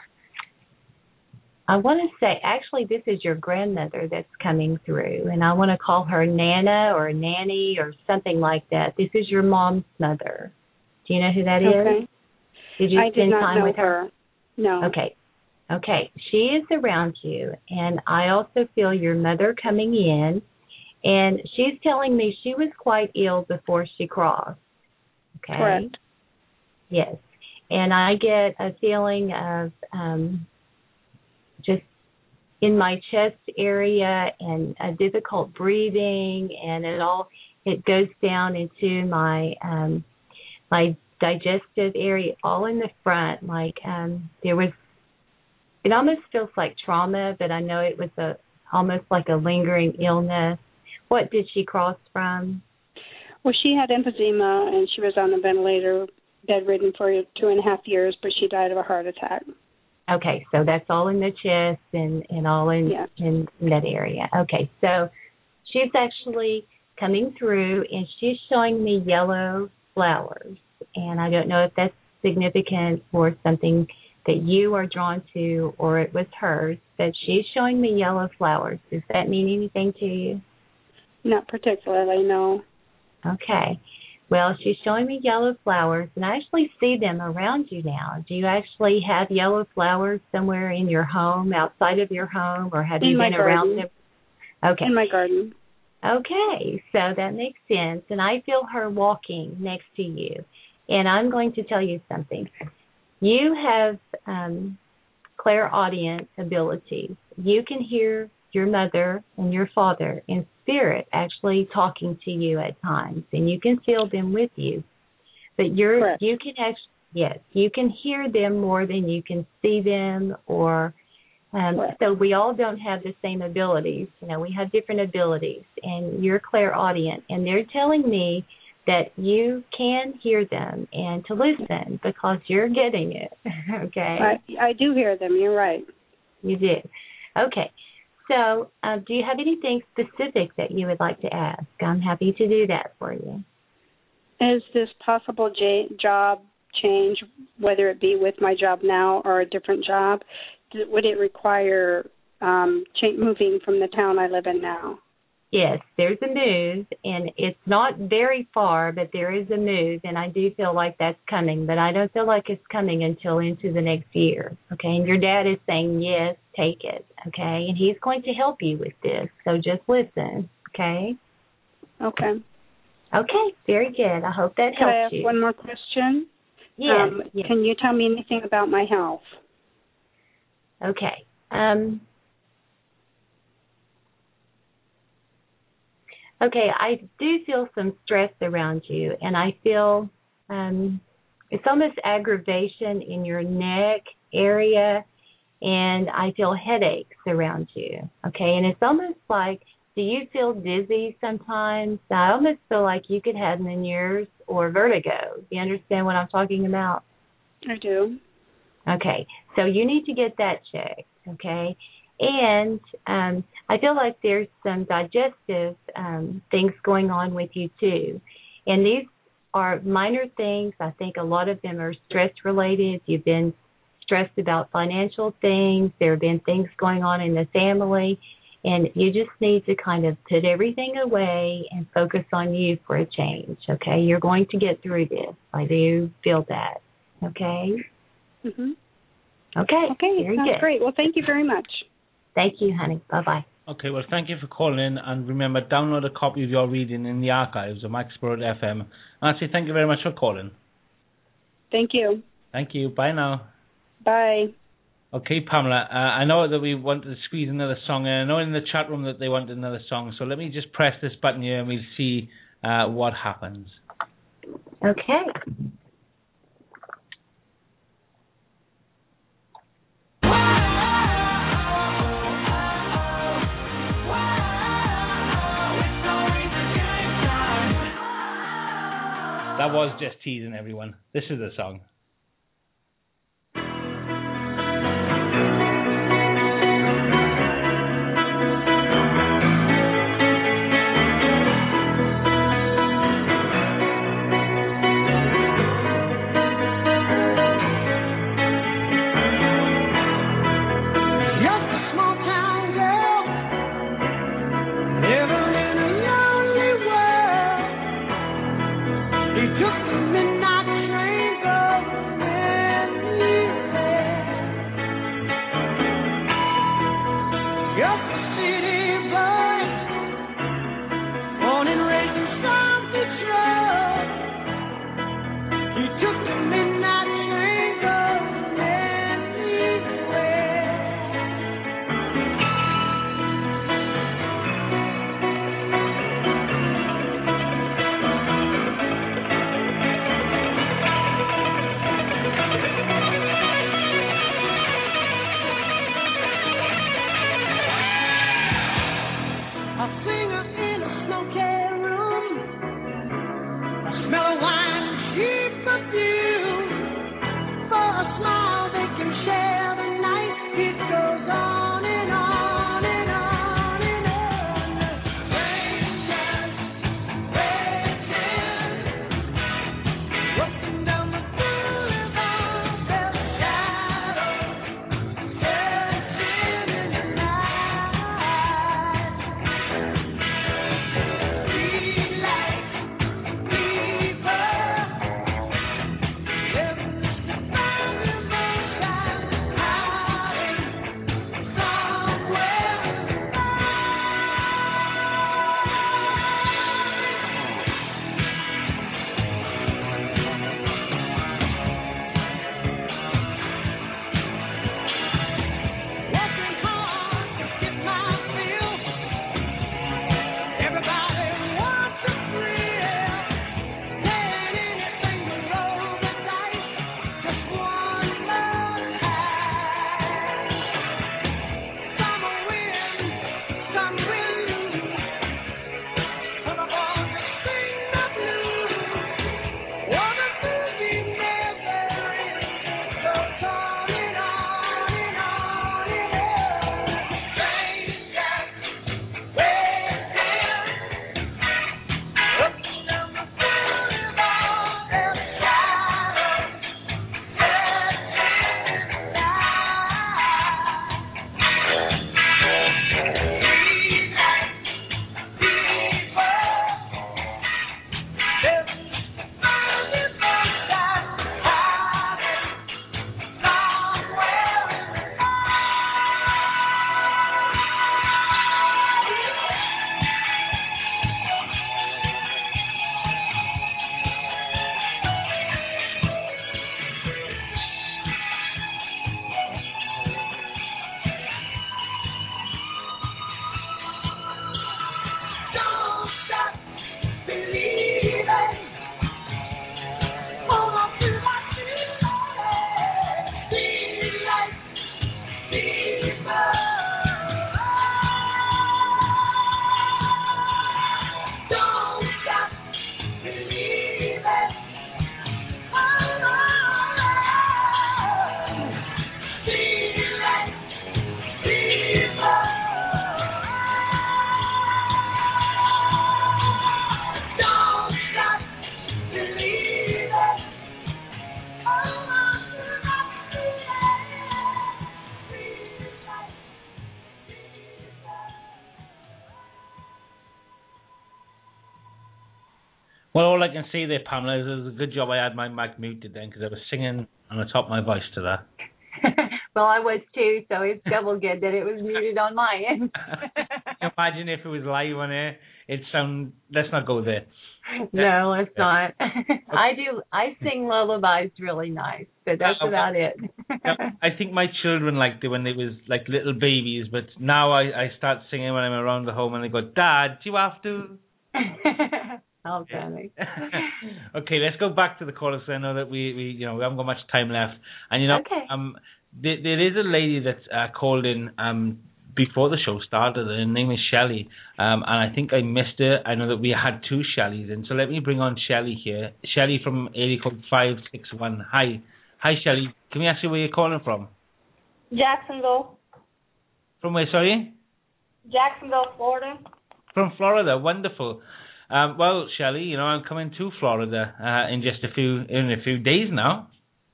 I want to say, actually, this is your grandmother that's coming through, and I want to call her Nana or Nanny or something like that. This is your mom's mother. Do you know who that okay. is? Did you I spend did not time know with her? her? No. Okay. Okay. She is around you, and I also feel your mother coming in, and she's telling me she was quite ill before she crossed. Okay. Correct. Yes. And I get a feeling of um, just in my chest area and a difficult breathing, and it all it goes down into my um, my digestive area, all in the front. Like um, there was, it almost feels like trauma, but I know it was a almost like a lingering illness. What did she cross from? Well, she had emphysema, and she was on the ventilator, bedridden for two and a half years, but she died of a heart attack. Okay, so that's all in the chest and, and all in, yeah. in in that area. Okay, so she's actually coming through, and she's showing me yellow flowers. And I don't know if that's significant or something that you are drawn to or it was hers, but she's showing me yellow flowers. Does that mean anything to you? Not particularly, no. Okay. Well, she's showing me yellow flowers, and I actually see them around you now. Do you actually have yellow flowers somewhere in your home, outside of your home, or have in you my been garden. around them? Okay. In my garden. Okay, so that makes sense, and I feel her walking next to you. And I'm going to tell you something. You have um, clairaudient abilities. You can hear your mother and your father in spirit actually talking to you at times, and you can feel them with you. But you're Correct. you can actually yes, you can hear them more than you can see them, or um, so we all don't have the same abilities. You know, we have different abilities, and you're clairaudient, and they're telling me that you can hear them and to listen because you're getting it. Okay. I, I do hear them. You're right. You do. Okay. So, uh, do you have anything specific that you would like to ask? I'm happy to do that for you. Is this possible j- job change, whether it be with my job now or a different job, would it require um, cha- moving from the town I live in now? Yes, there's a move, and it's not very far, but there is a move, and I do feel like that's coming, but I don't feel like it's coming until into the next year, okay? And your dad is saying, yes, take it, okay? And he's going to help you with this, so just listen, okay? Okay. Okay, very good. I hope that Can helps I ask you. one more question? Yes, Um, yes. Can you tell me anything about my health? Okay. Um, okay, I do feel some stress around you, and I feel um, it's almost aggravation in your neck area, and I feel headaches around you, okay? And it's almost like, do you feel dizzy sometimes? I almost feel like you could have Meniere's or vertigo. Do you understand what I'm talking about? I do. Okay, so you need to get that checked, okay? And um, I feel like there's some digestive um, things going on with you too. And these are minor things. I think a lot of them are stress-related. You've been stressed about financial things. There have been things going on in the family. And you just need to kind of put everything away and focus on you for a change, okay? You're going to get through this. I do feel that, okay? Mm-hmm. Okay. Okay, very sounds good. great. Well, thank you very much. Thank you, honey. Bye-bye. Okay, well, thank you for calling in, and remember, download a copy of your reading in the archives of Mike Spirit F M. And I say thank you very much for calling. Thank you. Thank you. Bye now. Bye. Okay, Pamela, uh, I know that we wanted to squeeze another song in. I know in the chat room that they wanted another song, so let me just press this button here and we'll see uh, what happens. Okay. That was just teasing everyone. This is the song. Took the midnight train, go Well, all I can say there, Pamela, is it was a good job I had my mic muted then, because I was singing on the top of my voice to that. Well, I was too, so it's double good that it was muted on my end. Imagine if it was live on air. It'd sound... Let's not go there. No, let's not. I do. I sing lullabies really nice, but that's Uh, about it. I think my children liked it when they was like little babies, but now I, I start singing when I'm around the home, and they go, "Dad, do you have to?" How funny. Okay, let's go back to the callers. So I know that we, we you know we haven't got much time left, and you know Okay. um there, there is a lady that uh, called in um before the show started. Her name is Shelley, um and I think I missed her. I know that we had two Shelleys in, so let me bring on Shelley here. Shelley from area code five six one. Hi, hi Shelley. Can we ask you where you're calling from? Jacksonville. From where? Sorry. Jacksonville, Florida. From Florida. Wonderful. Um, well, Shelley, you know I'm coming to Florida uh, in just a few in a few days now,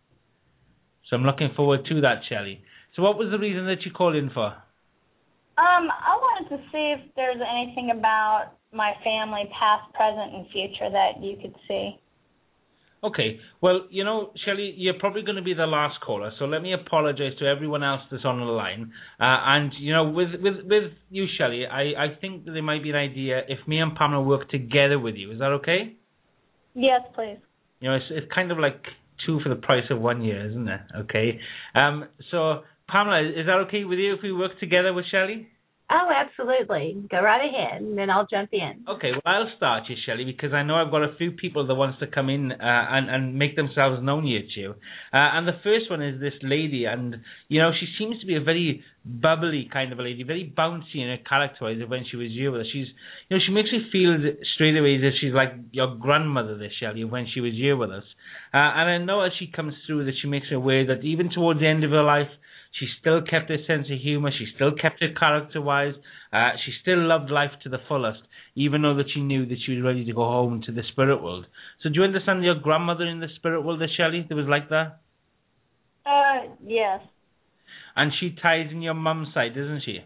so I'm looking forward to that, Shelley. So, what was the reason that you called in for? Um, I wanted to see if there's anything about my family, past, present, and future, that you could see. Okay. Well, you know, Shelley, you're probably going to be the last caller, so let me apologize to everyone else that's on the line. Uh, and, you know, with, with, with you, Shelley, I, I think that there might be an idea if me and Pamela work together with you. Is that okay? Yes, please. You know, it's, it's kind of like two for the price of one year, isn't it? Okay. Um. So, Pamela, is that okay with you if we work together with Shelley? Oh, absolutely. Go right ahead, and then I'll jump in. Okay, well, I'll start you, Shelley, because I know I've got a few people that wants to come in uh, and, and make themselves known here to you. Uh, and the first one is this lady, and, you know, she seems to be a very bubbly kind of a lady, very bouncy in her character when she was here with us. She's, you know, she makes me feel straight away that she's like your grandmother, this Shelley, when she was here with us. Uh, and I know as she comes through that she makes me aware that even towards the end of her life, she still kept her sense of humour. She still kept her character-wise. Uh, she still loved life to the fullest, even though that she knew that she was ready to go home to the spirit world. So do you understand your grandmother in the spirit world, Shelley? That was like that? Uh, yes. And she ties in your mum's side, doesn't she?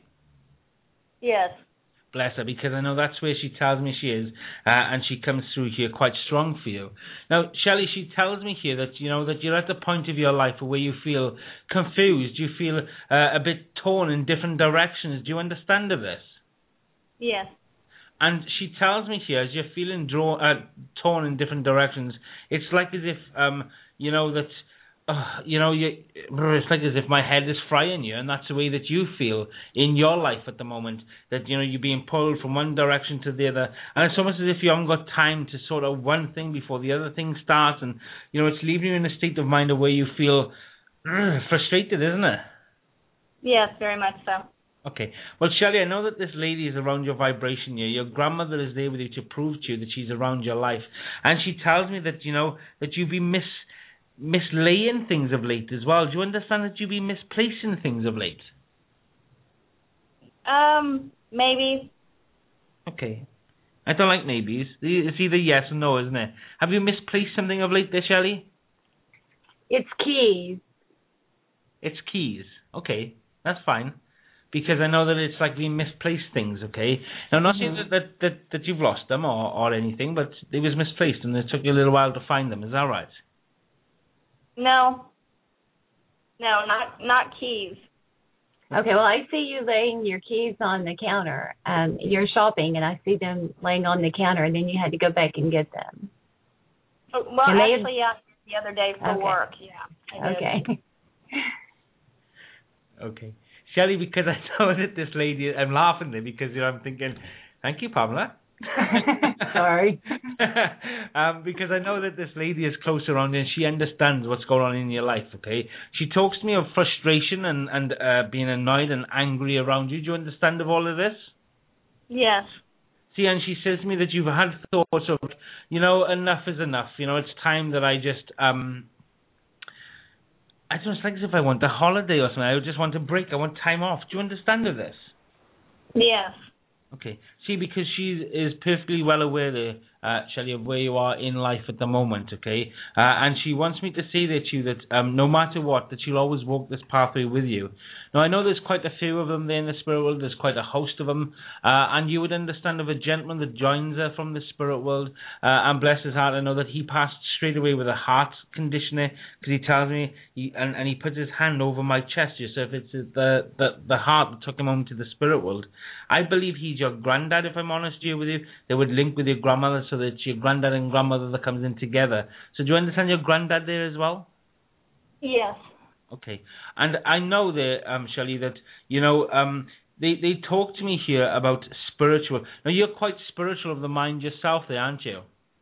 Yes. Bless her, because I know that's where she tells me she is, uh, and she comes through here quite strong for you. Now, Shelley, she tells me here that, you know, that you're at the point of your life where you feel confused, you feel uh, a bit torn in different directions. Do you understand of this? Yes. And she tells me here, as you're feeling draw, uh, torn in different directions, it's like as if, um, you know, that... Uh, you know, you, it's like as if my head is frying you, and that's the way that you feel in your life at the moment, that, you know, you're being pulled from one direction to the other, and it's almost as if you haven't got time to sort of one thing before the other thing starts, and, you know, it's leaving you in a state of mind where you feel uh, frustrated, isn't it? Yes, very much so. Okay. Well, Shelley, I know that this lady is around your vibration here. Your grandmother is there with you to prove to you that she's around your life, and she tells me that, you know, that you've been mis... mislaying things of late as well. Do you understand that you've been misplacing things of late? Um, maybe. Okay. I don't like maybes. It's either yes or no, isn't it? Have you misplaced something of late there, Shelley? It's keys. It's keys. Okay, that's fine. Because I know that it's like we misplaced things, okay? Now, I'm not saying that, that, that, that you've lost them or, or anything, but they was misplaced and it took you a little while to find them. Is that right? No. No, not not keys. Okay, well, I see you laying your keys on the counter. Um, you're shopping, and I see them laying on the counter, and then you had to go back and get them. Oh, well, And they actually, yeah, the other day for Okay. work, yeah. I did. Okay. Okay. Shelley, because I know that this lady, I'm laughing there because, you know, I'm thinking, thank you, Pamela. Sorry. um, because I know that this lady is close around you and she understands what's going on in your life, okay? She talks to me of frustration and, and uh, being annoyed and angry around you. Do you understand of all of this? Yes. See, and she says to me that you've had thoughts of, you know, enough is enough. You know, it's time that I just, um, I don't know, it's like as if I want a holiday or something. I just want a break. I want time off. Do you understand of this? Yes. Okay. See, because she is perfectly well aware there, uh, Shelley, of where you are in life at the moment, okay? Uh, and she wants me to say that to you that um, no matter what, that she'll always walk this pathway with you. Now, I know there's quite a few of them there in the spirit world. There's quite a host of them. Uh, and you would understand of a gentleman that joins her from the spirit world, uh, and bless his heart, I know that he passed straight away with a heart conditioner, because he tells me, he, and, and he puts his hand over my chest, so if it's the, the, the heart that took him home to the spirit world. I believe he's your granddad, if I'm honest here with you. They would link with your grandmother, so that it's your granddad and grandmother that comes in together. So do you understand your granddad there as well? Yes. Okay. And I know there, um, Shelley, that, you know, um, they, they talk to me here about spiritual. Now, you're quite spiritual of the mind yourself there, aren't you?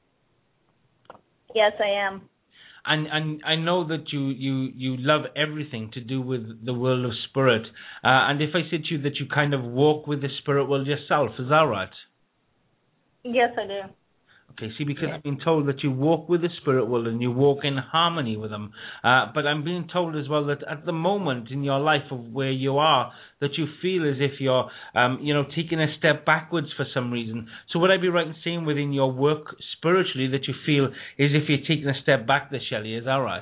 Yes, I am. And and I know that you, you, you love everything to do with the world of spirit. Uh, and if I said to you that you kind of walk with the spirit world yourself, is that right? Yes, I do. Okay, see, because I've been told that you walk with the spirit world and you walk in harmony with them. Uh, but I'm being told as well that at the moment in your life of where you are, that you feel as if you're, um, you know, taking a step backwards for some reason. So would I be right in saying within your work spiritually that you feel as if you're taking a step back there, Shelley? Is that right?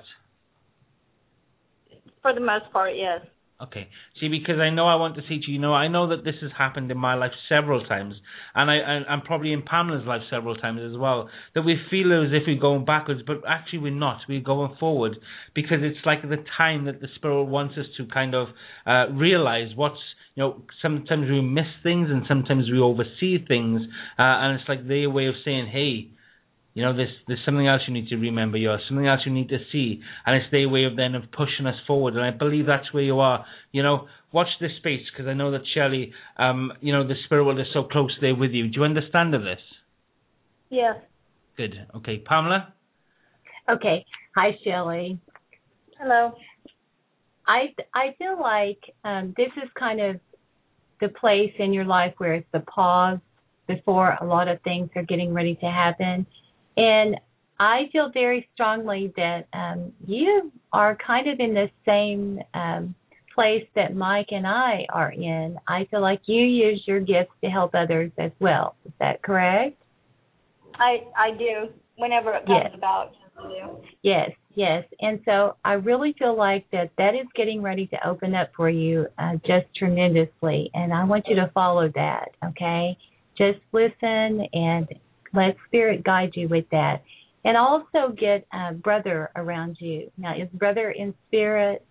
For the most part, yes. Okay. See, because I know I want to say to you, you know, I know that this has happened in my life several times, and I and, and probably in Pamela's life several times as well, that we feel as if we're going backwards, but actually we're not. We're going forward, because it's like the time that the Spirit wants us to kind of uh, realize what's, you know, sometimes we miss things and sometimes we oversee things, uh, and it's like their way of saying, hey, you know, there's, there's something else you need to remember, you're something else you need to see, and it's their way of then of pushing us forward, and I believe that's where you are. You know, watch this space, because I know that Shelley, um, you know, the spirit world is so close there with you. Do you understand of this? Yes. Good. Okay, Pamela? Okay. Hi, Shelley. Hello. I, I feel like um, this is kind of the place in your life where it's the pause before a lot of things are getting ready to happen. And I feel very strongly that um, you are kind of in the same um, place that Mike and I are in. I feel like you use your gifts to help others as well. Is that correct? I I do. Whenever it comes yes. about, I do. Yes, yes. And so I really feel like that that is getting ready to open up for you uh, just tremendously. And I want you to follow that, okay? Just listen and let Spirit guide you with that. And also get a brother around you. Now, is brother in spirit?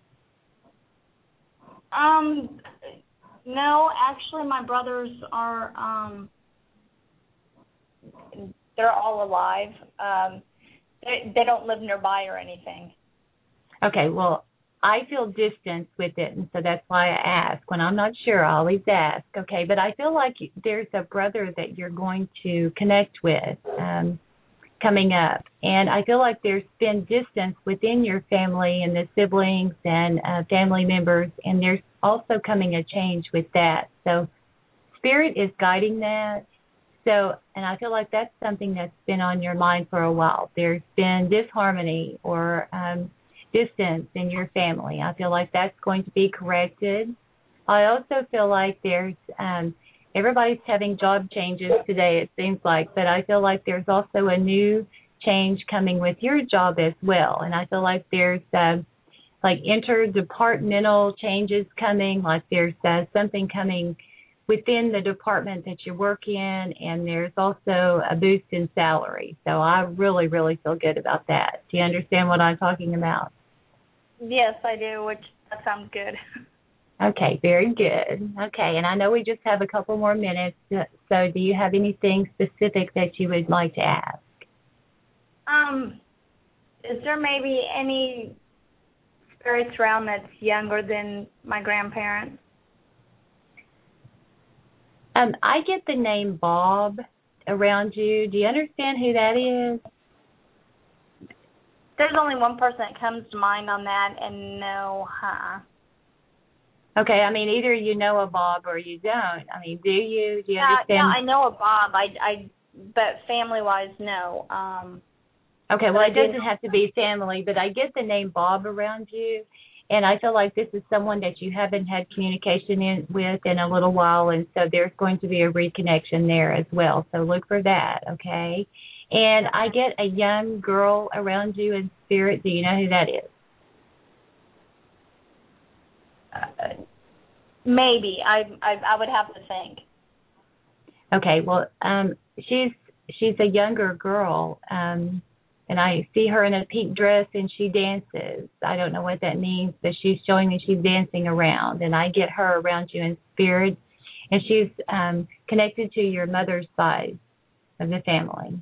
Um, no, actually, my brothers are, um, they're all alive. Um, they, they don't live nearby or anything. Okay, well, I feel distance with it, and so that's why I ask. When I'm not sure, I always ask, okay? But I feel like there's a brother that you're going to connect with um, coming up. And I feel like there's been distance within your family and the siblings and uh, family members, and there's also coming a change with that. So Spirit is guiding that. So, and I feel like that's something that's been on your mind for a while. There's been disharmony or um distance in your family. I feel like that's going to be corrected. I also feel like there's, um, everybody's having job changes today, it seems like, but I feel like there's also a new change coming with your job as well. And I feel like there's, uh, like, interdepartmental changes coming, like there's uh, something coming within the department that you work in, and there's also a boost in salary. So I really, really feel good about that. Do you understand what I'm talking about? Yes, I do, which that sounds good. Okay, very good. Okay, and I know we just have a couple more minutes, so do you have anything specific that you would like to ask? Um, is there maybe any spirits around that's younger than my grandparents? Um, I get the name Bob around you. Do you understand who that is? There's only one person that comes to mind on that, and no, huh? Okay, I mean, either you know a Bob or you don't. I mean, do you? Do you yeah, understand? Yeah, I know a Bob. I, I, but family-wise, no. Um, okay, well, it doesn't have to be family, but I get the name Bob around you, And I feel like this is someone that you haven't had communication in, with in a little while, and so there's going to be a reconnection there as well. So look for that, okay? And I get a young girl around you in spirit. Do you know who that is? Uh, maybe. I, I I would have to think. Okay, well, um, she's she's a younger girl, um, and I see her in a pink dress and she dances. I don't know what that means, but she's showing me she's dancing around, and I get her around you in spirit, and she's um, connected to your mother's side of the family.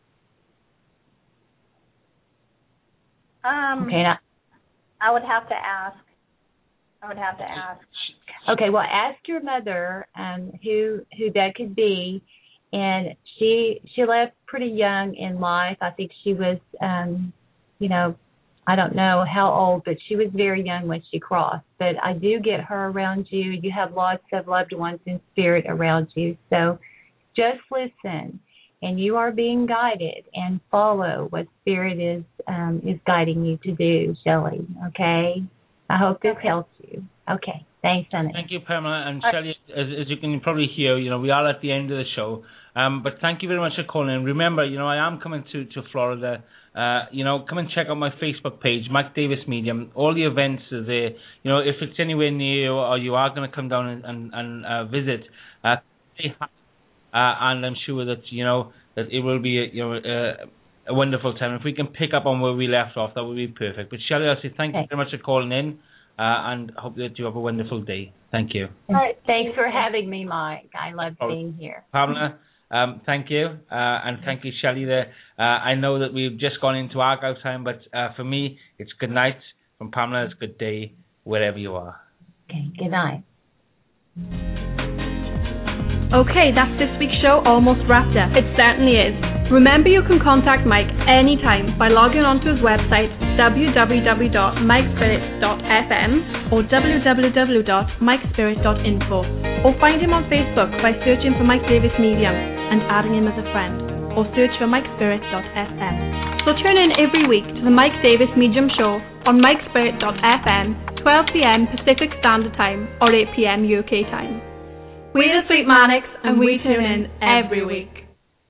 Um, okay, now, I would have to ask. I would have to ask. Okay, well, ask your mother um, who who that could be. And she she left pretty young in life. I think she was, um, you know, I don't know how old, but she was very young when she crossed. But I do get her around you. You have lots of loved ones in spirit around you. So just listen, and you are being guided, and follow what spirit is um, is guiding you to do, Shelley. Okay? I hope this okay. helps you. Okay. Thanks, honey. Thank you, Pamela. And Shelley, as, as you can probably hear, you know, we are at the end of the show. Um, but thank you very much for calling in. Remember, you know, I am coming to, to Florida. Uh, you know, come and check out my Facebook page, Mike Davis Medium. All the events are there. You know, if it's anywhere near you or you are going to come down and, and, and uh, visit, uh, say hi. Uh, and I'm sure that, you know, that it will be, a, you know, uh, a wonderful time. If we can pick up on where we left off, that would be perfect. But Shelley, I'll say thank okay. you very much for calling in. Uh, and hope that you have a wonderful day. Thank you. All right. Thanks for having me, Mike. I love oh, being here. Pamela, um, thank you. Uh, and thank you, Shelley, there. Uh, I know that we've just gone into archive time, but uh, for me, it's good night. From Pamela, it's good day, wherever you are. Okay, good night. Okay, that's this week's show almost wrapped up. It certainly is. Remember, you can contact Mike anytime by logging onto his website w w w dot mike spirit dot f m or w w w dot mike spirit dot info, or find him on Facebook by searching for Mike Davis Medium and adding him as a friend, or search for mike spirit dot f m. So tune in every week to the Mike Davis Medium Show on mike spirit dot f m, twelve p m Pacific Standard Time or eight p m U K time. We're the Sweet Mannix, and we tune in every week.